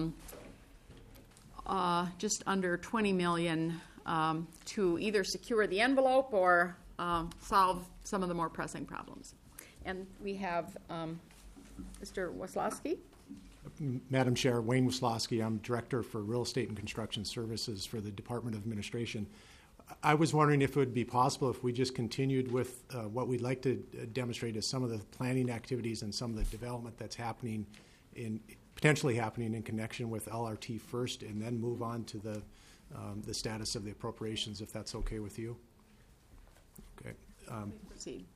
just under 20 million to either secure the envelope or solve some of the more pressing problems. And we have Mr. Waslowski. Madam Chair, Wayne Waslowski. I'm Director for Real Estate and Construction Services for the Department of Administration. I was wondering if it would be possible if we just continued with what we'd like to demonstrate as some of the planning activities and some of the development that's happening potentially happening in connection with LRT first, and then move on to the status of the appropriations, if that's okay with you. Okay. Proceed.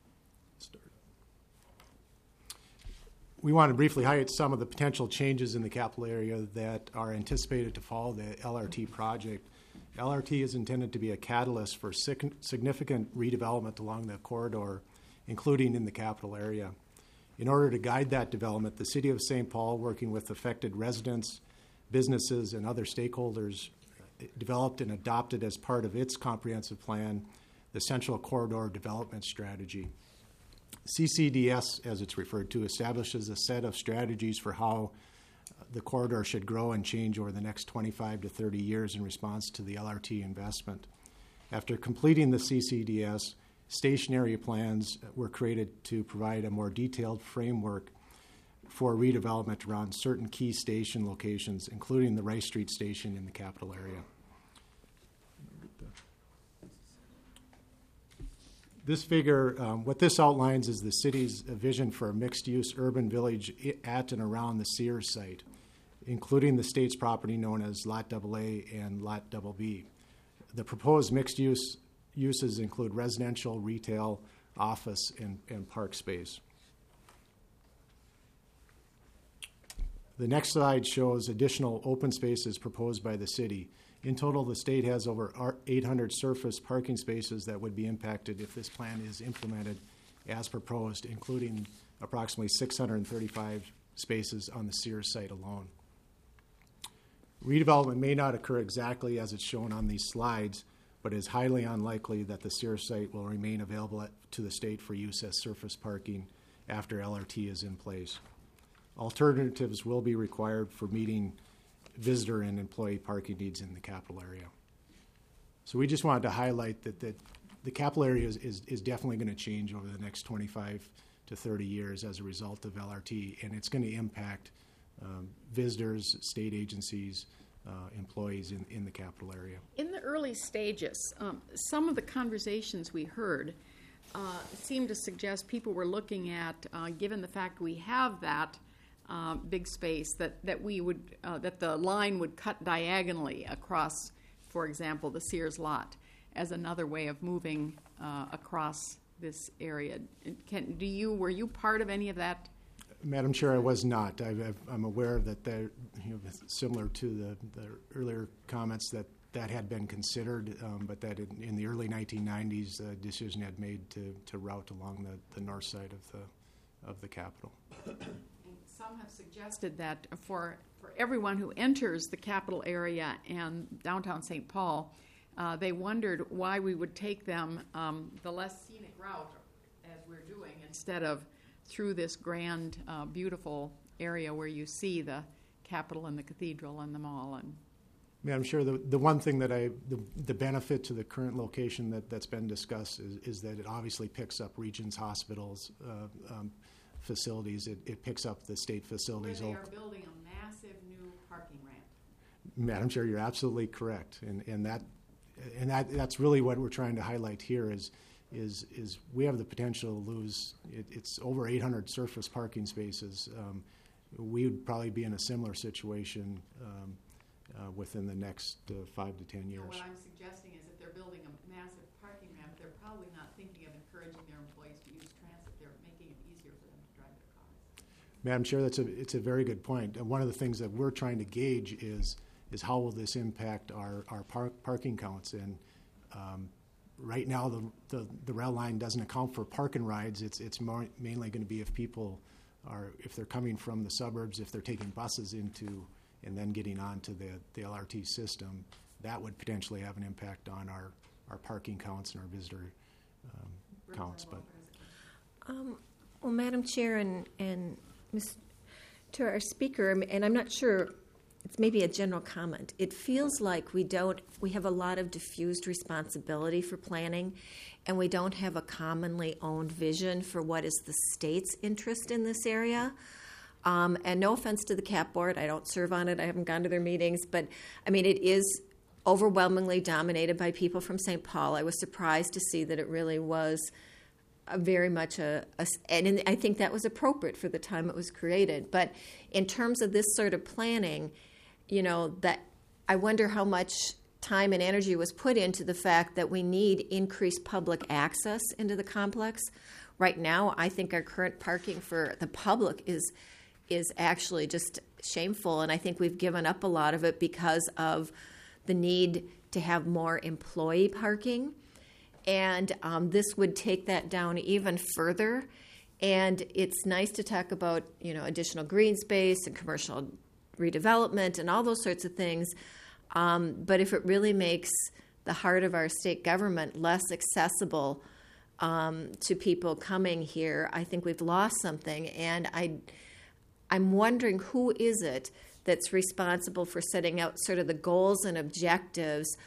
We want to briefly highlight some of the potential changes in the capital area that are anticipated to follow the LRT project. LRT is intended to be a catalyst for significant redevelopment along the corridor, including in the capital area. In order to guide that development, the City of St. Paul, working with affected residents, businesses, and other stakeholders, developed and adopted as part of its comprehensive plan the Central Corridor Development Strategy. CCDS, as it's referred to, establishes a set of strategies for how the corridor should grow and change over the next 25 to 30 years in response to the LRT investment. After completing the CCDS, station area plans were created to provide a more detailed framework for redevelopment around certain key station locations, including the Rice Street Station in the capital area. This figure, what this outlines is the city's vision for a mixed-use urban village at and around the Sears site, including the state's property known as Lot AA and Lot BB. The proposed mixed uses include residential, retail, office, and park space. The next slide shows additional open spaces proposed by the city. In total, the state has over 800 surface parking spaces that would be impacted if this plan is implemented as proposed, including approximately 635 spaces on the Sears site alone. Redevelopment may not occur exactly as it's shown on these slides, but it is highly unlikely that the Sears site will remain available to the state for use as surface parking after LRT is in place. Alternatives will be required for meeting visitor and employee parking needs in the capital area. So we just wanted to highlight that the capital area is definitely going to change over the next 25 to 30 years as a result of LRT, and it's going to impact visitors, state agencies, employees in the capital area. In the early stages, some of the conversations we heard seemed to suggest people were looking at, given the fact we have that big space, that we would that the line would cut diagonally across, for example, the Sears lot, as another way of moving across this area. Were you part of any of that? Madam Chair, I was not. I'm aware that they're similar to the earlier comments that had been considered, but that in the early 1990s, a decision had made to route along the north side of the Capitol. Some have suggested that for everyone who enters the capital area and downtown St. Paul, they wondered why we would take them the less scenic route, as we're doing, instead of through this grand, beautiful area where you see the Capitol and the cathedral and the mall. And Madam Chair, the one thing that the benefit to the current location that's been discussed is that it obviously picks up Regions Hospitals facilities. It picks up the state facilities. Where they are building a massive new parking ramp. Madam Chair, you're absolutely correct, and that's really what we're trying to highlight here is we have the potential to lose. It's over 800 surface parking spaces. We would probably be in a similar situation within the next 5 to 10 years. So what I'm suggesting is that they're building a massive parking ramp. They're probably not thinking of encouraging their employees to use transit. They're making it easier for them to drive their cars. Madam Chair, it's a very good point. And one of the things that we're trying to gauge is how will this impact our parking counts. And right now, the rail line doesn't account for park and rides. It's mainly going to be if people are, if they're coming from the suburbs, if they're taking buses into and then getting onto the LRT system, that would potentially have an impact on our parking counts and our visitor counts. But well, Madam Chair and to our speaker, and I'm not sure, it's maybe a general comment. It feels like we have a lot of diffused responsibility for planning, and we don't have a commonly owned vision for what is the state's interest in this area. And no offense to the CAP board, I don't serve on it, I haven't gone to their meetings, but I mean, it is overwhelmingly dominated by people from St. Paul. I was surprised to see that it really was very much and I think that was appropriate for the time it was created. But in terms of this sort of planning, that I wonder how much time and energy was put into the fact that we need increased public access into the complex. Right now, I think our current parking for the public is actually just shameful, and I think we've given up a lot of it because of the need to have more employee parking. And this would take that down even further. And it's nice to talk about, additional green space and commercial redevelopment and all those sorts of things. But if it really makes the heart of our state government less accessible to people coming here, I think we've lost something. And I'm wondering, who is it that's responsible for setting out sort of the goals and objectives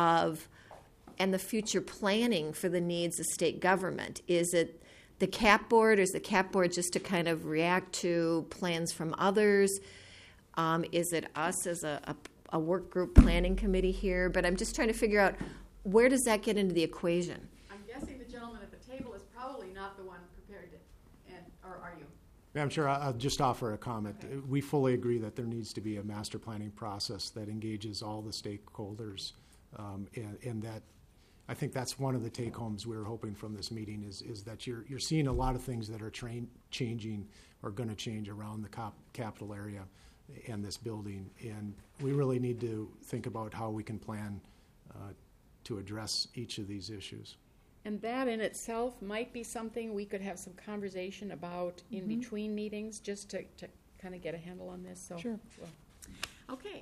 and the future planning for the needs of state government? Is it the CAP board, or is the CAP board just to kind of react to plans from others? Is it us as a work group planning committee here? But I'm just trying to figure out, where does that get into the equation? I'm guessing the gentleman at the table is probably not the one prepared to, or are you? I'm sure I'll just offer a comment. Okay. We fully agree that there needs to be a master planning process that engages all the stakeholders, and that I think that's one of the take-homes we were hoping from this meeting is that you're seeing a lot of things that are changing or going to change around the capital area and this building, and we really need to think about how we can plan to address each of these issues. And that in itself might be something we could have some conversation about in between meetings, just to kind of get a handle on this. So, Sure. Well, okay.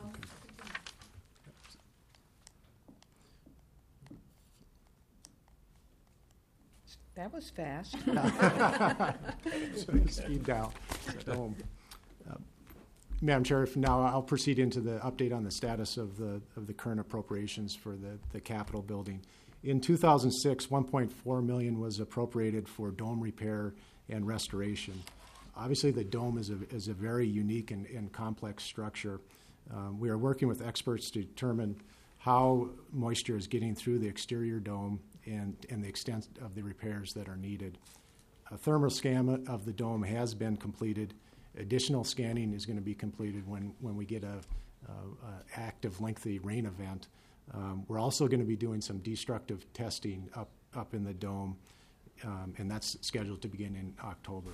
That was fast. Speed down. Madam Chair, now I'll proceed into the update on the status of the current appropriations for the Capitol building. In 2006, $1.4 million was appropriated for dome repair and restoration. Obviously, the dome is a very unique and complex structure. We are working with experts to determine how moisture is getting through the exterior dome and the extent of the repairs that are needed. A thermal scan of the dome has been completed. Additional scanning is going to be completed when we get a active, lengthy rain event. We're also going to be doing some destructive testing up in the dome, and that's scheduled to begin in October.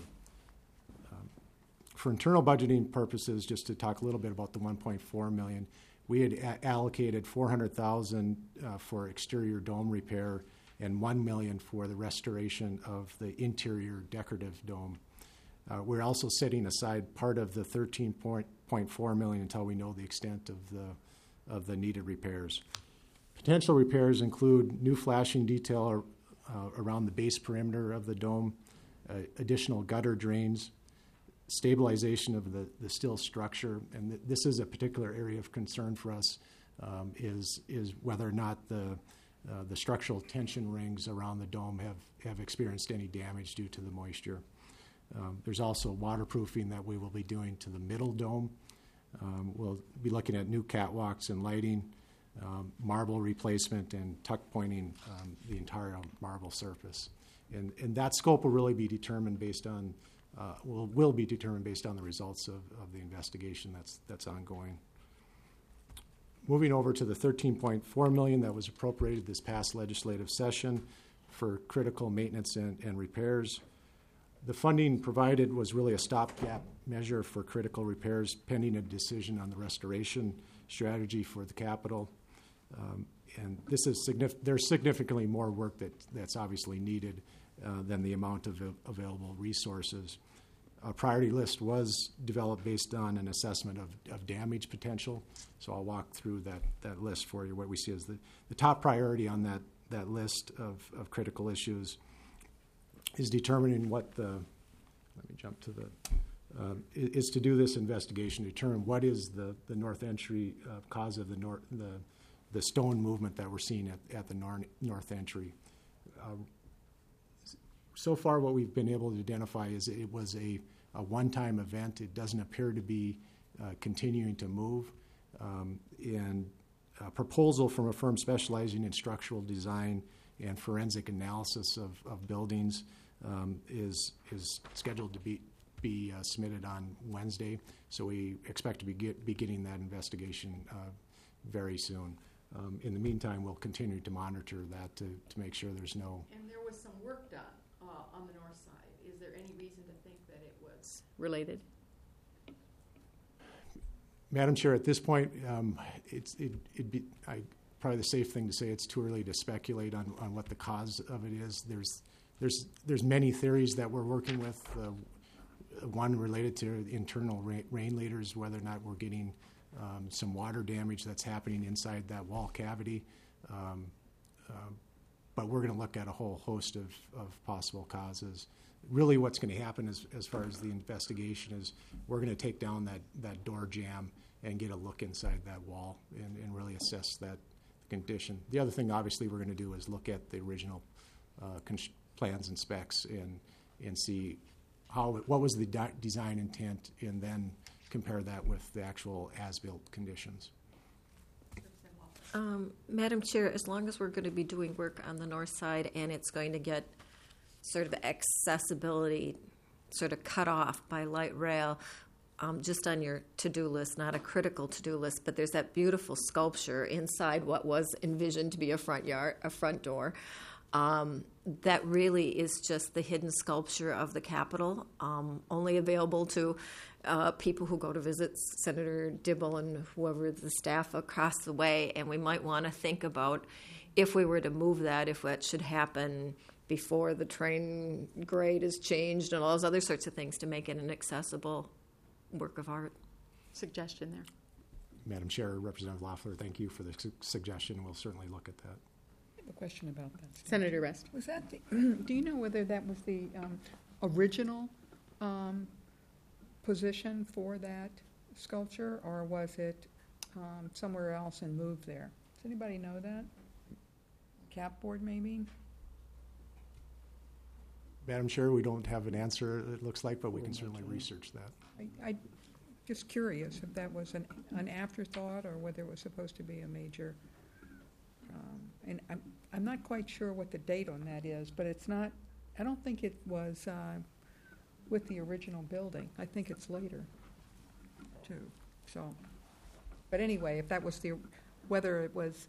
For internal budgeting purposes, just to talk a little bit about the $1.4 million, we had allocated $400,000 for exterior dome repair and $1 million for the restoration of the interior decorative dome. We're also setting aside part of the $13.4 million until we know the extent of the needed repairs. Potential repairs include new flashing detail around the base perimeter of the dome, additional gutter drains, stabilization of the steel structure, and this is a particular area of concern for us, is whether or not the structural tension rings around the dome have experienced any damage due to the moisture. There's also waterproofing that we will be doing to the middle dome. We'll be looking at new catwalks and lighting, marble replacement, and tuck pointing the entire marble surface. And that scope will really be determined based on will be determined based on the results of the investigation that's ongoing. Moving over to the $13.4 million that was appropriated this past legislative session for critical maintenance and repairs. The funding provided was really a stopgap measure for critical repairs pending a decision on the restoration strategy for the Capitol. And this is there's significantly more work that's obviously needed than the amount of available resources. a priority list was developed based on an assessment of damage potential. So I'll walk through that list for you. What we see is the top priority on that list of critical issues is determining what is to do this investigation, determine what is the north entry cause of the stone movement that we're seeing at the north entry. So far, what we've been able to identify is it was a one-time event. It doesn't appear to be continuing to move. And a proposal from a firm specializing in structural design and forensic analysis of buildings is scheduled to be submitted on Wednesday. So we expect to be getting that investigation very soon. In the meantime, we'll continue to monitor that to make sure there's no... And there was some work done on the north side. Is there any reason to think that it was related? Madam Chair, at this point, it'd be probably the safe thing to say it's too early to speculate on what the cause of it is. There's many theories that we're working with. One related to internal rain leaders, whether or not we're getting some water damage that's happening inside that wall cavity. But we're going to look at a whole host of possible causes. Really what's going to happen as far as the investigation is we're going to take down that door jamb and get a look inside that wall and really assess that condition. The other thing obviously we're going to do is look at the original plans and specs and see what was the design intent, and then compare that with the actual as-built conditions. Madam Chair, as long as we're going to be doing work on the north side and it's going to get sort of accessibility sort of cut off by light rail, just on your to-do list, not a critical to-do list, but there's that beautiful sculpture inside what was envisioned to be a front door. That really is just the hidden sculpture of the Capitol, only available to people who go to visit Senator Dibble and whoever the staff across the way. And we might want to think about if we were to move that, if that should happen before the train grade is changed and all those other sorts of things to make it an accessible work of art. Suggestion there. Madam Chair, Representative Loeffler, thank you for the suggestion. We'll certainly look at that. A question about that. Senator Rest. Was that do you know whether that was the original position for that sculpture, or was it somewhere else and moved there? Does anybody know that? Cap board, maybe? Madam Chair, we don't have an answer, it looks like, but we can certainly research that. I just curious if that was an afterthought or whether it was supposed to be a major. And I'm not quite sure what the date on that is, but it's not. I don't think it was with the original building. I think it's later, too. So, but anyway, if that was whether it was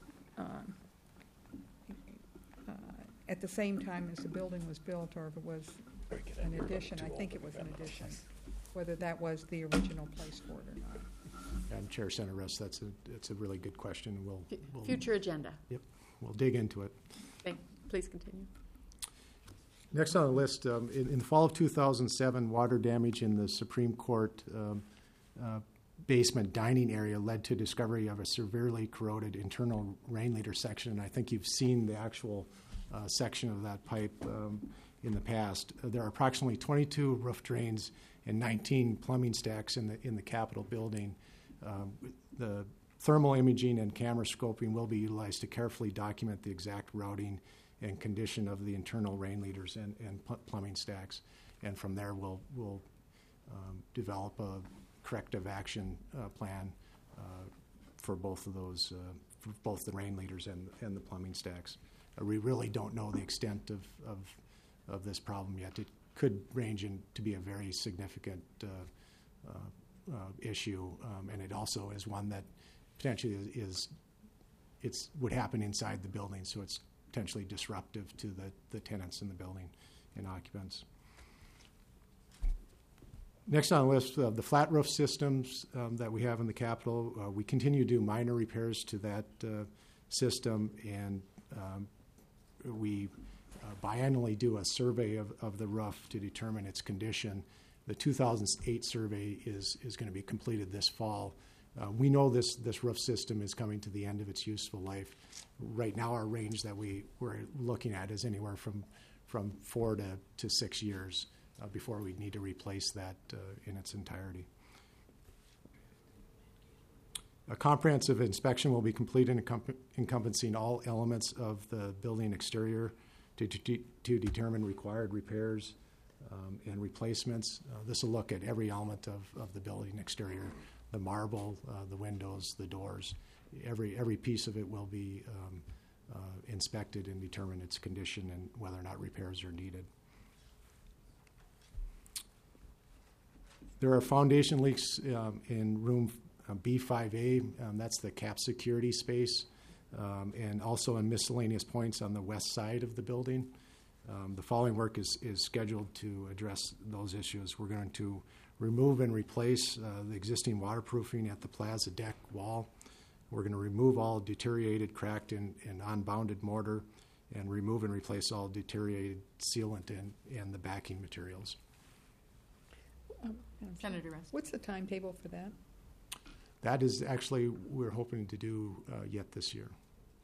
at the same time as the building was built, or if it was an addition, I think it was an addition. Whether that was the original place for it or not. Madam Chair, Senator Rest, that's a really good question. We'll future agenda. Yep, we'll dig into it. Okay, please continue. Next on the list, in the fall of 2007, water damage in the Supreme Court basement dining area led to discovery of a severely corroded internal rain leader section. And I think you've seen the actual section of that pipe in the past. There are approximately 22 roof drains and 19 plumbing stacks in the Capitol building. The thermal imaging and camera scoping will be utilized to carefully document the exact routing and condition of the internal rain leaders and plumbing stacks. And from there, we'll develop a corrective action plan for both of those, for both the rain leaders and the plumbing stacks. We really don't know the extent of this problem yet. It could range to be a very significant issue, and it also is one that potentially would happen inside the building, so it's potentially disruptive to the tenants in the building and occupants. Next on the list, the flat roof systems that we have in the Capitol. We continue to do minor repairs to that system, and we biannually do a survey of the roof to determine its condition. The 2008 survey is going to be completed this fall. We know this roof system is coming to the end of its useful life. Right now, our range that we're looking at is anywhere from 4 to 6 years before we need to replace that in its entirety. A comprehensive inspection will be completed encompassing all elements of the building exterior to determine required repairs and replacements. This will look at every element of the building exterior, the marble, the windows, the doors. Every piece of it will be inspected and determine its condition and whether or not repairs are needed. There are foundation leaks in room B5A, that's the cap security space, and also in miscellaneous points on the west side of the building. The following work is scheduled to address those issues. We're going to remove and replace the existing waterproofing at the plaza deck wall. We're going to remove all deteriorated, cracked, and unbounded mortar, and remove and replace all deteriorated sealant and the backing materials. Senator Rest. What's the timetable for that? That is actually, we're hoping to do yet this year.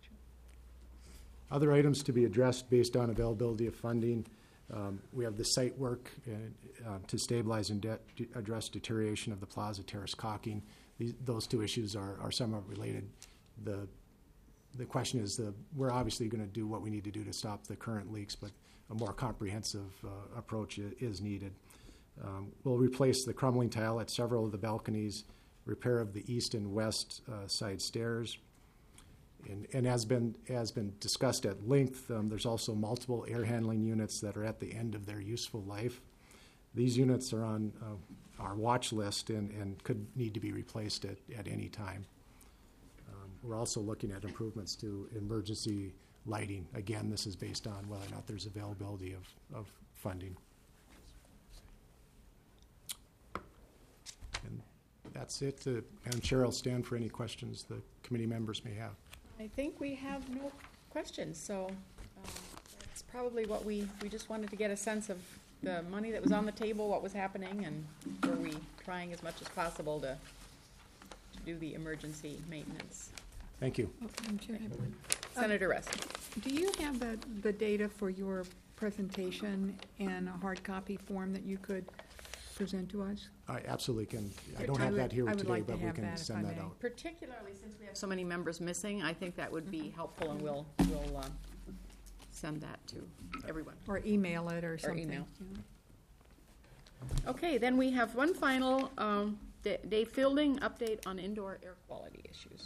Other items to be addressed based on availability of funding. We have the site work to stabilize and address deterioration of the Plaza Terrace caulking. Those two issues are somewhat related. The question is, we're obviously going to do what we need to do to stop the current leaks, but a more comprehensive approach is needed. We'll replace the crumbling tile at several of the balconies, repair of the east and west side stairs. And as been discussed at length, there's also multiple air handling units that are at the end of their useful life. These units are on our watch list and could need to be replaced at any time. We're also looking at improvements to emergency lighting. Again, this is based on whether or not there's availability of funding. And that's it. Madam Chair, I'll stand for any questions the committee members may have. I think we have no questions, so that's probably what we just wanted to get a sense of the money that was on the table, what was happening, and were we trying as much as possible to do the emergency maintenance. Thank you. Senator Rest. Do you have the data for your presentation in a hard copy form that you could present to us? I absolutely can. I don't have that here today, but we can send that out. Particularly since we have so many members missing, I think that would be helpful, and we'll send that to everyone. Or email it or something. Email. Okay, then we have one final Dave Fielding update on indoor air quality issues.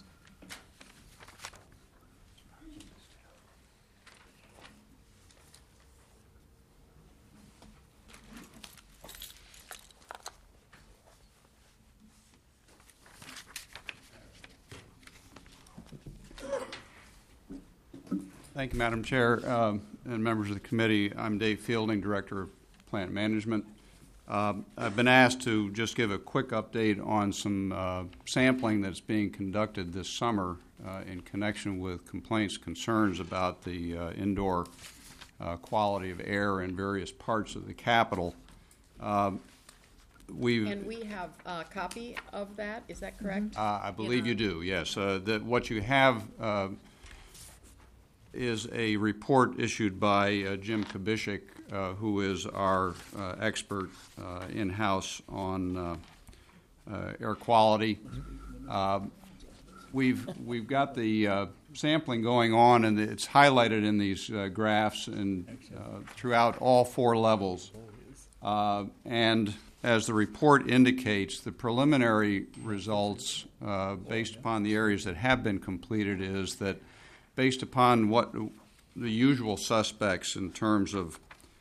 Thank you, Madam Chair and members of the committee. I'm Dave Fielding, Director of Plant Management. I've been asked to just give a quick update on some sampling that's being conducted this summer in connection with complaints, concerns about the indoor quality of air in various parts of the Capitol. And we have a copy of that, is that correct? I believe you do, yes. That what you have is a report issued by Jim Kubishik, who is our expert in-house on air quality. We've got the sampling going on, and it's highlighted in these graphs and throughout all 4 levels. And as the report indicates, the preliminary results, based upon the areas that have been completed, is that based upon what the usual suspects in terms of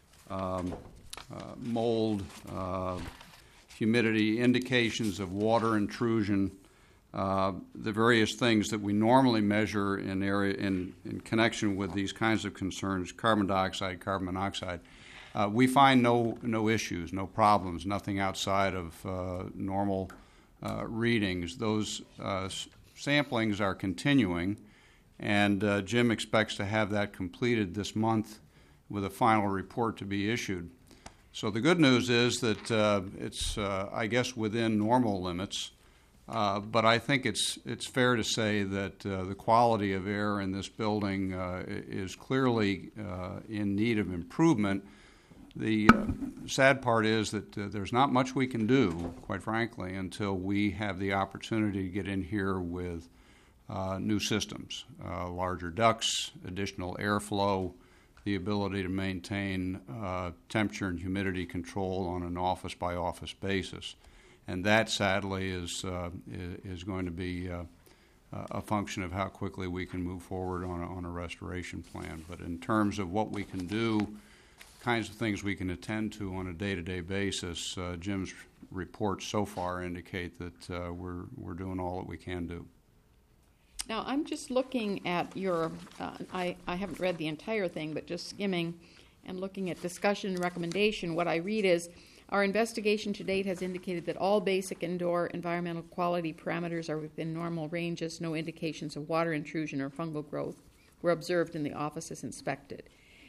mold, humidity, indications of water intrusion, the various things that we normally measure in connection with these kinds of concerns, carbon dioxide, carbon monoxide, we find no issues, no problems, nothing outside of normal readings. Those samplings are continuing, and Jim expects to have that completed this month with a final report to be issued. So the good news is that it's, I guess, within normal limits. But I think it's fair to say that the quality of air in this building is clearly in need of improvement. The sad part is that there's not much we can do, quite frankly, until we have the opportunity to get in here with new systems, larger ducts, additional airflow, the ability to maintain temperature and humidity control on an office-by-office basis. And that, sadly, is going to be a function of how quickly we can move forward on a restoration plan. But in terms of what we can do, kinds of things we can attend to on a day-to-day basis, Jim's reports so far indicate that we're doing all that we can do. Now, I'm just looking at your, I haven't read the entire thing, but just skimming and looking at discussion and recommendation. What I read is, our investigation to date has indicated that all basic indoor environmental quality parameters are within normal ranges. No indications of water intrusion or fungal growth were observed in the offices inspected.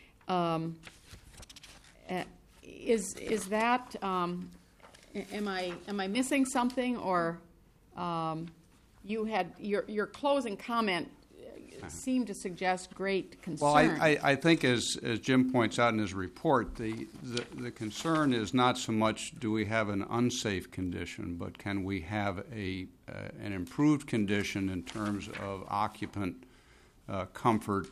Is that, am I missing something, or you had your closing comment seemed to suggest great concern? Well, I think as Jim points out in his report, the concern is not so much do we have an unsafe condition, but can we have an improved condition in terms of occupant comfort.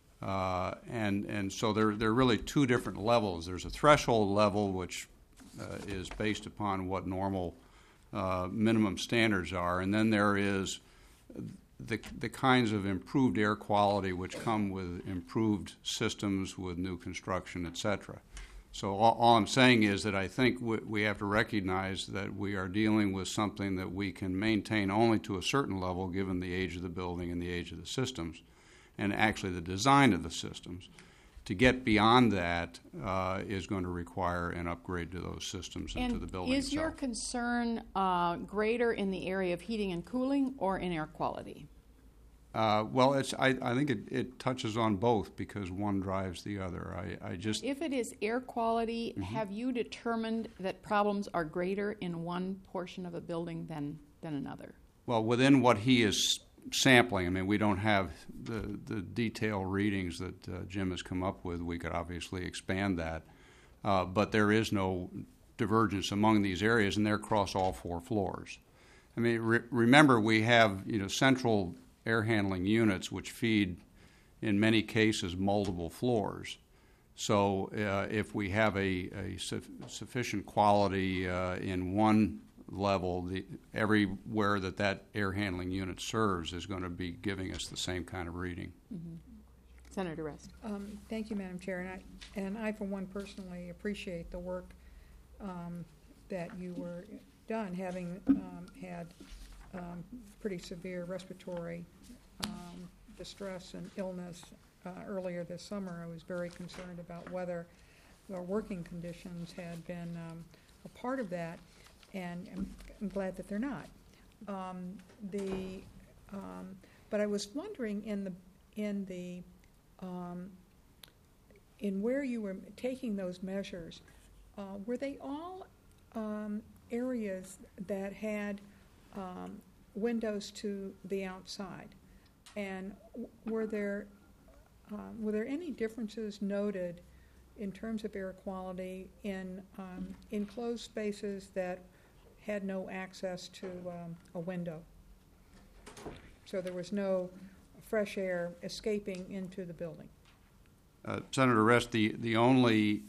And so there are really two different levels. There's a threshold level, which is based upon what normal minimum standards are, and then there is the kinds of improved air quality which come with improved systems, with new construction, et cetera. So all I'm saying is that I think we have to recognize that we are dealing with something that we can maintain only to a certain level given the age of the building and the age of the systems, and actually the design of the systems. To get beyond that is going to require an upgrade to those systems and to the building itself. Is your itself. concern greater in the area of heating and cooling or in air quality? Well, I think it touches on both because one drives the other. If it is air quality, have you determined that problems are greater in one portion of a building than another? Well, within what he is sampling, I mean, we don't have the detailed readings that Jim has come up with. We could obviously expand that, but there is no divergence among these areas, and they're across all 4 floors. I mean, remember we have central air handling units which feed, in many cases, multiple floors. So if we have a sufficient quality in one level, everywhere that air handling unit serves is going to be giving us the same kind of reading. Mm-hmm. Senator Rest. Thank you, Madam Chair, and I for one personally appreciate the work that you were done, having had pretty severe respiratory distress and illness earlier this summer. I was very concerned about whether our working conditions had been a part of that. And I'm glad that they're not. But I was wondering in where you were taking those measures, were they all areas that had windows to the outside? And were there any differences noted in terms of air quality in enclosed spaces that had no access to a window? So there was no fresh air escaping into the building. Senator Rest, the only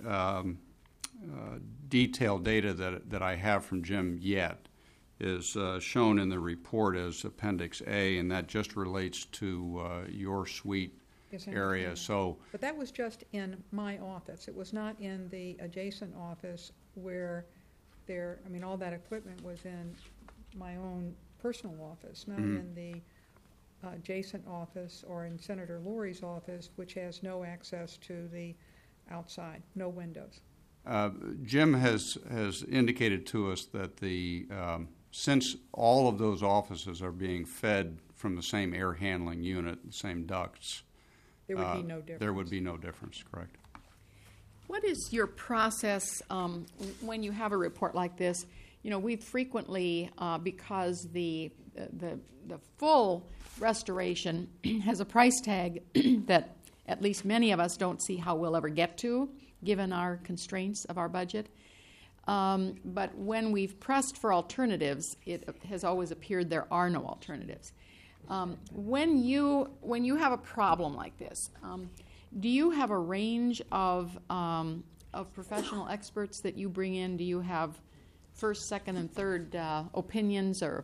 detailed data that I have from Jim yet is shown in the report as Appendix A, and that just relates to your suite area. So, but that was just in my office. It was not in the adjacent office where all that equipment was in my own personal office, not in the adjacent office or in Senator Lori's office, which has no access to the outside, no windows. Jim has indicated to us that since all of those offices are being fed from the same air handling unit, the same ducts, there would be no difference. There would be no difference, correct. What is your process when you have a report like this? You know, we frequently, because the full restoration has a price tag that at least many of us don't see how we'll ever get to, given our constraints of our budget. But when we've pressed for alternatives, it has always appeared there are no alternatives. When you have a problem like this, do you have a range of professional experts that you bring in? Do you have first, second, and third opinions, or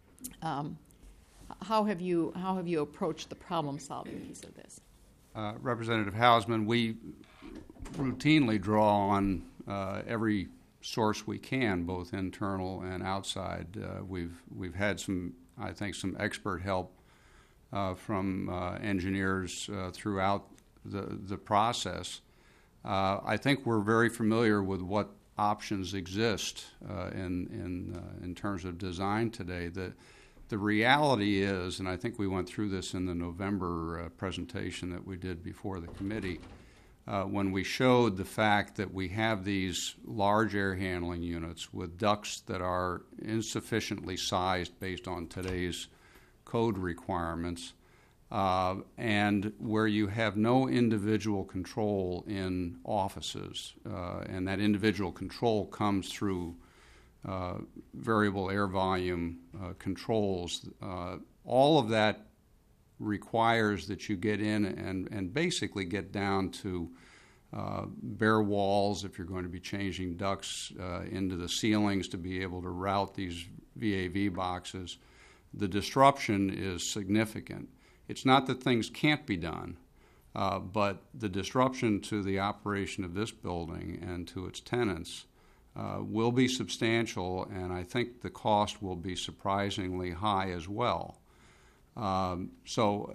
how have you approached the problem-solving piece of this? Representative Hausman, we routinely draw on every source we can, both internal and outside. We've had some expert help from engineers throughout the process. I think we're very familiar with what options exist in terms of design today. The reality is, and I think we went through this in the November presentation that we did before the committee, when we showed the fact that we have these large air handling units with ducts that are insufficiently sized based on today's code requirements, and where you have no individual control in offices, and that individual control comes through variable air volume controls. All of that requires that you get in and basically get down to bare walls if you're going to be changing ducts into the ceilings to be able to route these VAV boxes. The disruption is significant. It's not that things can't be done, but the disruption to the operation of this building and to its tenants will be substantial, and I think the cost will be surprisingly high as well. So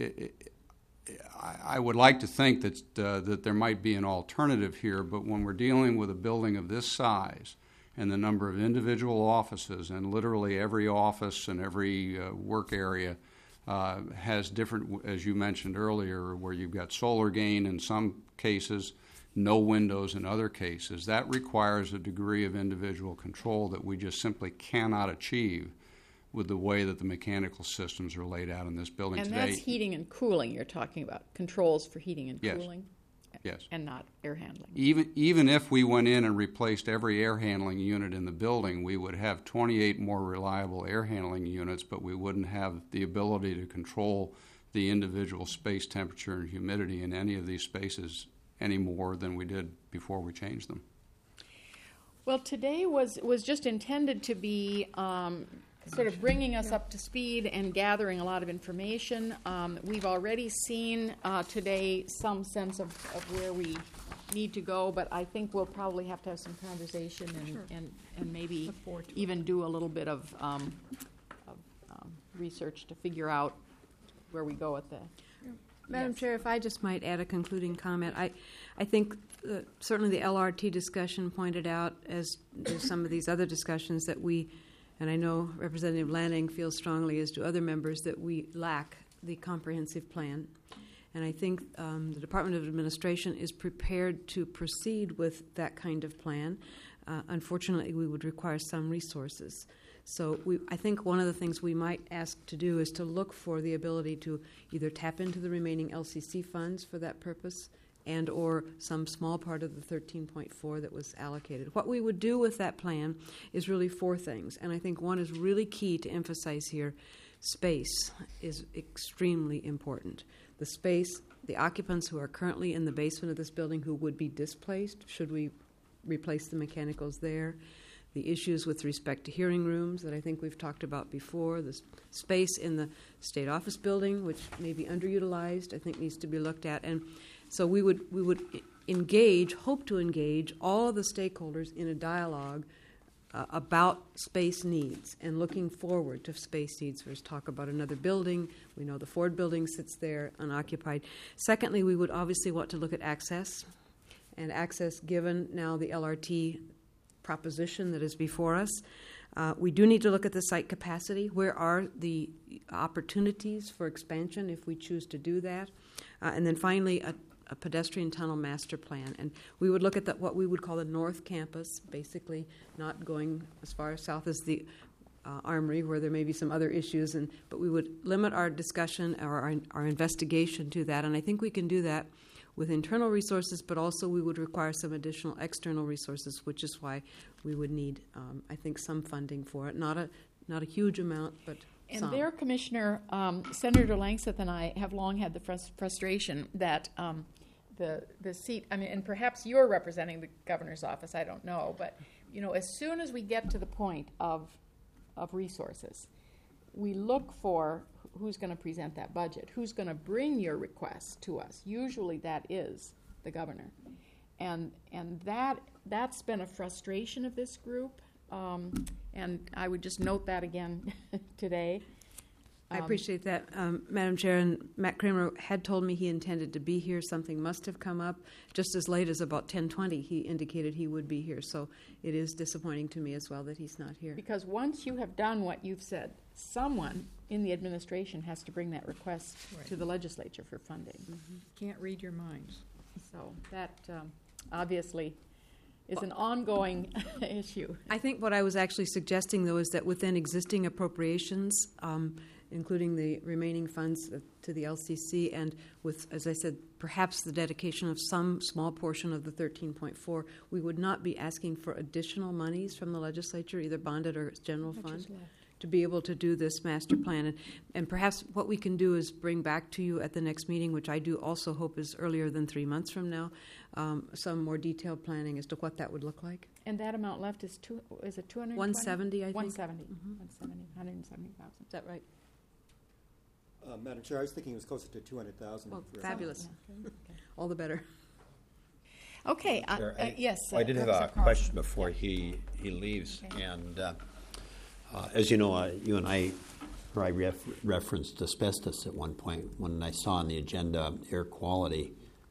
I would like to think that there might be an alternative here, but when we're dealing with a building of this size and the number of individual offices, and literally every office and every work area has different, as you mentioned earlier, where you've got solar gain in some cases, no windows in other cases, that requires a degree of individual control that we just simply cannot achieve with the way that the mechanical systems are laid out in this building today. And that's heating and cooling you're talking about, controls for heating and Yes. cooling? Yes. And not air handling. Even if we went in and replaced every air handling unit in the building, we would have 28 more reliable air handling units, but we wouldn't have the ability to control the individual space temperature and humidity in any of these spaces any more than we did before we changed them. Well, today was just intended to be sort of bringing us up to speed and gathering a lot of information. We've already seen today some sense of where we need to go, but I think we'll probably have to have some conversation and maybe even do a little bit of research to figure out where we go with that. Madam Chair, if I just might add a concluding comment. I think certainly the LRT discussion pointed out, as do some of these other discussions, that we, and I know Representative Lanning feels strongly, as do other members, that we lack the comprehensive plan. And I think the Department of Administration is prepared to proceed with that kind of plan. Unfortunately, we would require some resources. So I think one of the things we might ask to do is to look for the ability to either tap into the remaining LCC funds for that purpose and or some small part of the 13.4 that was allocated. What we would do with that plan is really four things, and I think one is really key to emphasize here. Space is extremely important. The space, the occupants who are currently in the basement of this building who would be displaced, should we replace the mechanicals there? The issues with respect to hearing rooms that I think we've talked about before, the space in the state office building, which may be underutilized, I think needs to be looked at. And so we would hope to engage all of the stakeholders in a dialogue about space needs and looking forward to space needs. There's talk about another building. We know the Ford building sits there unoccupied. Secondly, we would obviously want to look at access, and access given now the LRT proposition that is before us. We do need to look at the site capacity. Where are the opportunities for expansion if we choose to do that? And then finally, a pedestrian tunnel master plan, and we would look at what we would call the North Campus, basically not going as far south as the Armory, where there may be some other issues, but we would limit our discussion or our investigation to that, and I think we can do that with internal resources, but also we would require some additional external resources, which is why we would need, I think, some funding for it. Not a huge amount, but and some. there, Commissioner, Senator Langseth and I have long had the frustration that the seat, I mean, and perhaps you're representing the governor's office, I don't know, but, as soon as we get to the point of resources, we look for who's going to present that budget, who's going to bring your request to us. Usually that is the governor. And that's been a frustration of this group, and I would just note that again today. I appreciate that, Madam Chair. And Matt Kramer had told me he intended to be here. Something must have come up. Just as late as about 10:20, he indicated he would be here. So it is disappointing to me as well that he's not here. Because once you have done what you've said, someone in the administration has to bring that request to the legislature for funding. Mm-hmm. Can't read your minds. So that obviously is an ongoing issue. I think what I was actually suggesting, though, is that within existing appropriations, including the remaining funds to the LCC, and with, as I said, perhaps the dedication of some small portion of the 13.4, we would not be asking for additional monies from the legislature, either bonded or general fund, to be able to do this master plan. And perhaps what we can do is bring back to you at the next meeting, which I do also hope is earlier than 3 months from now, some more detailed planning as to what that would look like. And that amount left is it 220? 170, I think. 170. 170,000. Is that right? Madam Chair, I was thinking it was closer to 200,000. Well, fabulous. All the better. Okay. Yes. I did have a question before he leaves, okay. And as you know, you and I referenced asbestos at one point when I saw on the agenda air quality.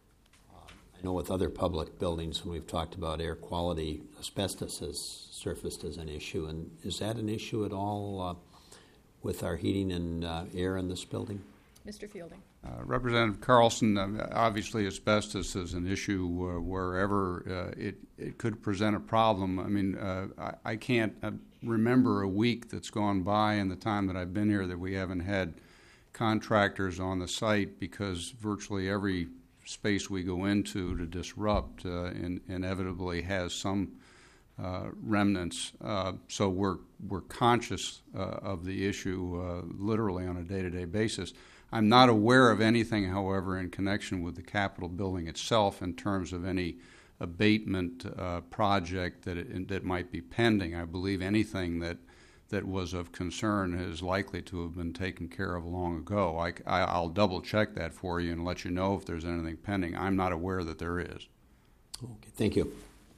I know with other public buildings, when we've talked about air quality, asbestos has surfaced as an issue. And is that an issue at all with our heating and air in this building? Mr. Fielding. Representative Carlson, obviously asbestos is an issue wherever it could present a problem. I mean, I can't remember a week that's gone by in the time that I've been here that we haven't had contractors on the site, because virtually every space we go into to disrupt inevitably has some remnants. So we're conscious of the issue literally on a day-to-day basis. I'm not aware of anything, however, in connection with the Capitol building itself in terms of any abatement project that might be pending. I believe anything that was of concern is likely to have been taken care of long ago. I'll double-check that for you and let you know if there's anything pending. I'm not aware that there is. Okay, thank you.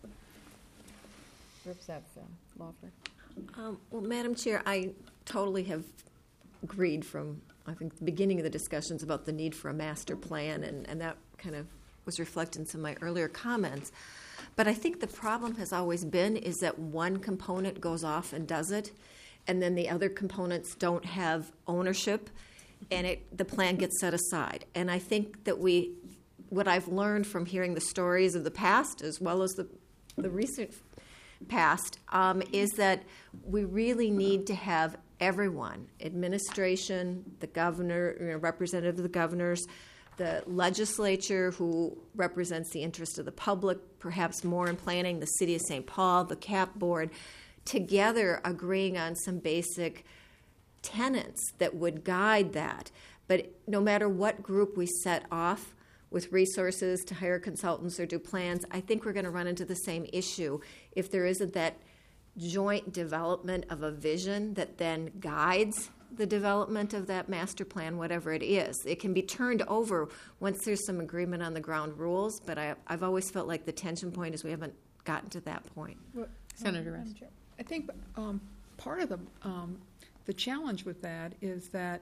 Representative Loeffler. Well, Madam Chair, I totally have agreed from, I think, the beginning of the discussions about the need for a master plan, and that kind of was reflected in some of my earlier comments. But I think the problem has always been is that one component goes off and does it, and then the other components don't have ownership, and the plan gets set aside. And I think that what I've learned from hearing the stories of the past as well as the recent past is that we really need to have everyone, administration, the governor, representative of the governors, the legislature who represents the interest of the public, perhaps more in planning, the City of St. Paul, the CAP board, together agreeing on some basic tenets that would guide that. But no matter what group we set off with resources to hire consultants or do plans, I think we're going to run into the same issue if there isn't that joint development of a vision that then guides the development of that master plan, whatever it is. It can be turned over once there's some agreement on the ground rules, but I've always felt like the tension point is we haven't gotten to that point. Well, Senator Rest. I think part of the challenge with that is that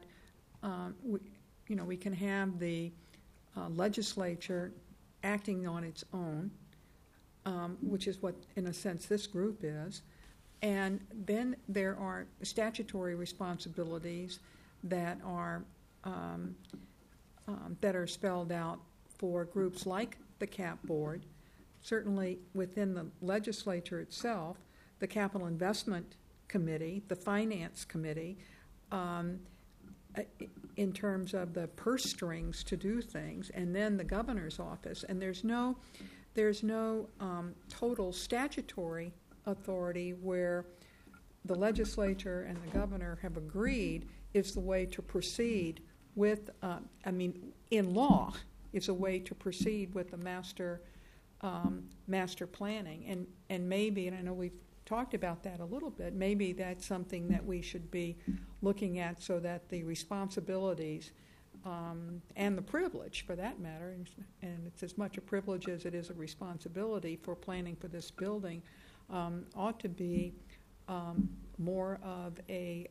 we can have the legislature acting on its own, which is what, in a sense, this group is. And then there are statutory responsibilities that are spelled out for groups like the CAP Board, certainly within the legislature itself, the Capital Investment Committee, the Finance Committee, in terms of the purse strings to do things, and then the governor's office. And there's no total statutory authority where the legislature and the governor have agreed is the way to proceed with, in law, it's a way to proceed with the master planning. And maybe, and I know we've talked about that a little bit, maybe that's something that we should be looking at so that the responsibilities and the privilege, for that matter, and it's as much a privilege as it is a responsibility for planning for this building, ought to be more of a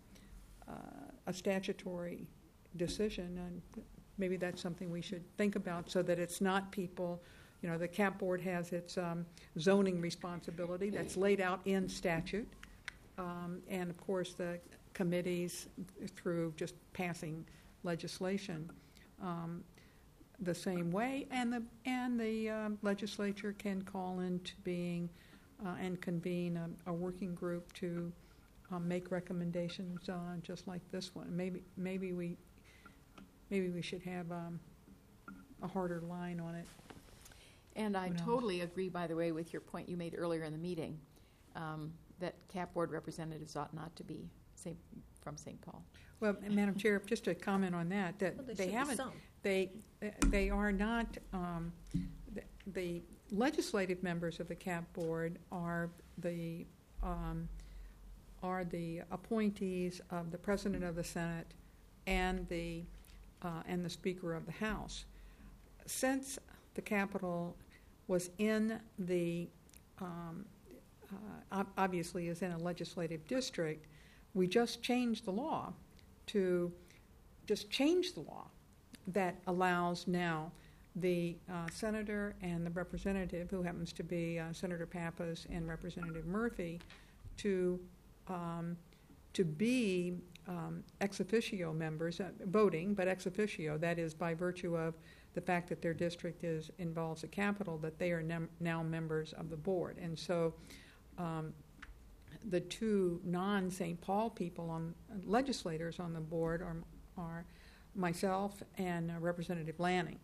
statutory decision, and maybe that's something we should think about so that it's not people. The CAP Board has its zoning responsibility that's laid out in statute, and of course the committees through just passing legislation the same way, and the legislature can call into being and convene a working group to make recommendations just like this one. Maybe we should have a harder line on it. And I totally agree, by the way, with your point you made earlier in the meeting, that CAP Board representatives ought not to be from St. Paul. Well, Madam Chair, just to comment on that, they haven't. They are not. The legislative members of the CAP Board are the appointees of the President of the Senate and the Speaker of the House. Since the Capitol was in the obviously is in a legislative district, we just changed the law that allows now the senator and the representative, who happens to be Senator Pappas and Representative Murphy, to be ex officio members, voting, but ex officio, that is by virtue of the fact that their district involves a capital, that they are now members of the board. And so the two non-St. Paul people, legislators on the board are myself and Representative Lanning.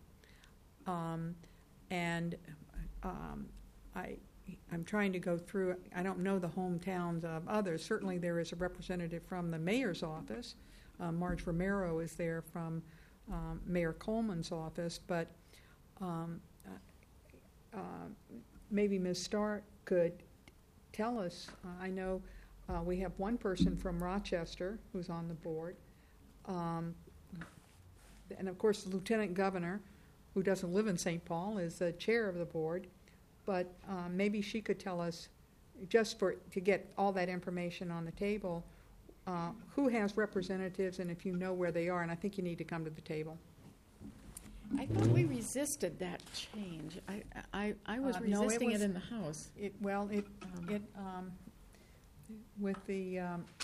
I'm trying to go through, I don't know the hometowns of others. Certainly there is a representative from the mayor's office. Marge Romero is there from Mayor Coleman's office, but maybe Ms. Stark could tell us. I know we have one person from Rochester who's on the board, and of course the Lieutenant Governor, who doesn't live in St. Paul, is the chair of the board, but maybe she could tell us, just to get all that information on the table, who has representatives and if you know where they are, and I think you need to come to the table. I thought we resisted that change. I was resisting it in the House. With the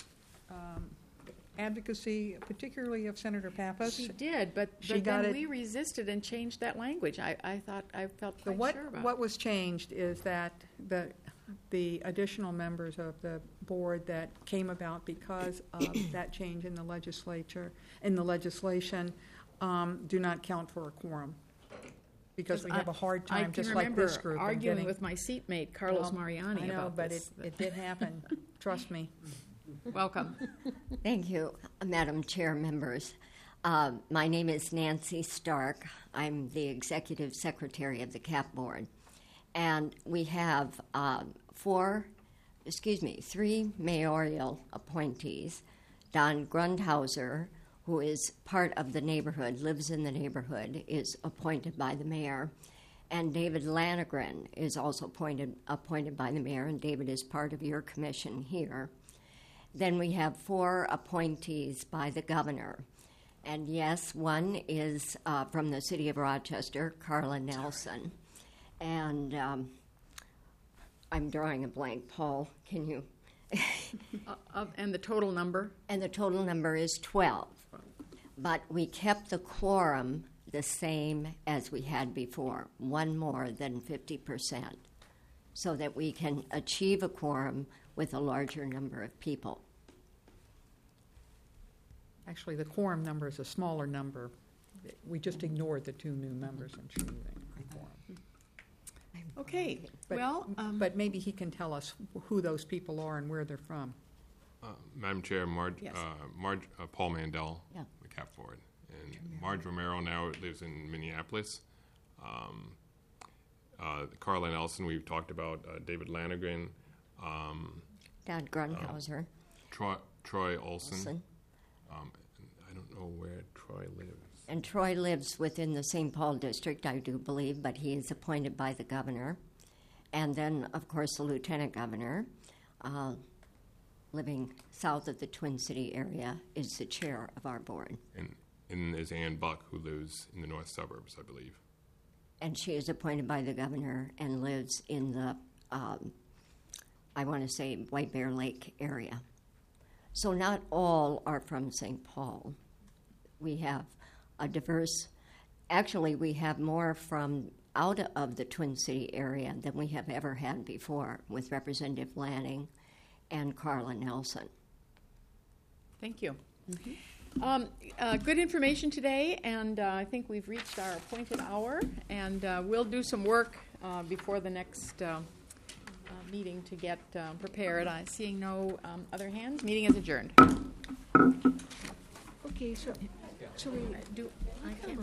advocacy, particularly of Senator Pappas. She did, but then we resisted and changed that language. I felt quite sure about it. What was changed is that the additional members of the board that came about because of that change in the legislation, do not count for a quorum. Because we have a hard time, just like this group. I can remember arguing with my seatmate, Carlos Mariani, about this. But it did happen. Trust me. Welcome. Thank you, Madam Chair, members. My name is Nancy Stark. I'm the Executive Secretary of the CAP Board. And we have three mayoral appointees. Don Grundhauser, who is part of the neighborhood, lives in the neighborhood, is appointed by the mayor. And David Lanegren is also appointed by the mayor, and David is part of your commission here. Then we have 4 appointees by the governor. And yes, one is from the city of Rochester, Carla Nelson. And I'm drawing a blank. Paul, can you? And the total number? And the total number is 12. But we kept the quorum the same as we had before, one more than 50%, so that we can achieve a quorum with a larger number of people. Actually, the quorum number is a smaller number. We just ignored the 2 new members in choosing a quorum. Okay, But, well, but maybe he can tell us who those people are and where they're from. Madam Chair, Yes. Paul Mandel, Yeah. the CAP board, and Marge Romero now lives in Minneapolis. Carla Nelson, we've talked about. David Lanigan, Don Grundhauser. Troy Olson. Olson. I don't know where Troy lives. And Troy lives within the St. Paul district, I do believe, but he is appointed by the governor. And then, of course, the lieutenant governor, living south of the Twin City area, is the chair of our board. And there's Ann Buck, who lives in the north suburbs, I believe. And she is appointed by the governor and lives in the, I want to say, White Bear Lake area. So not all are from St. Paul. We have a diverse, actually we have more from out of the Twin City area than we have ever had before, with Representative Lanning and Carla Nelson. thank you. Good information today, and I think we've reached our appointed hour, and we'll do some work before the next meeting to get prepared. Seeing no other hands, meeting is adjourned. Okay, so we I can't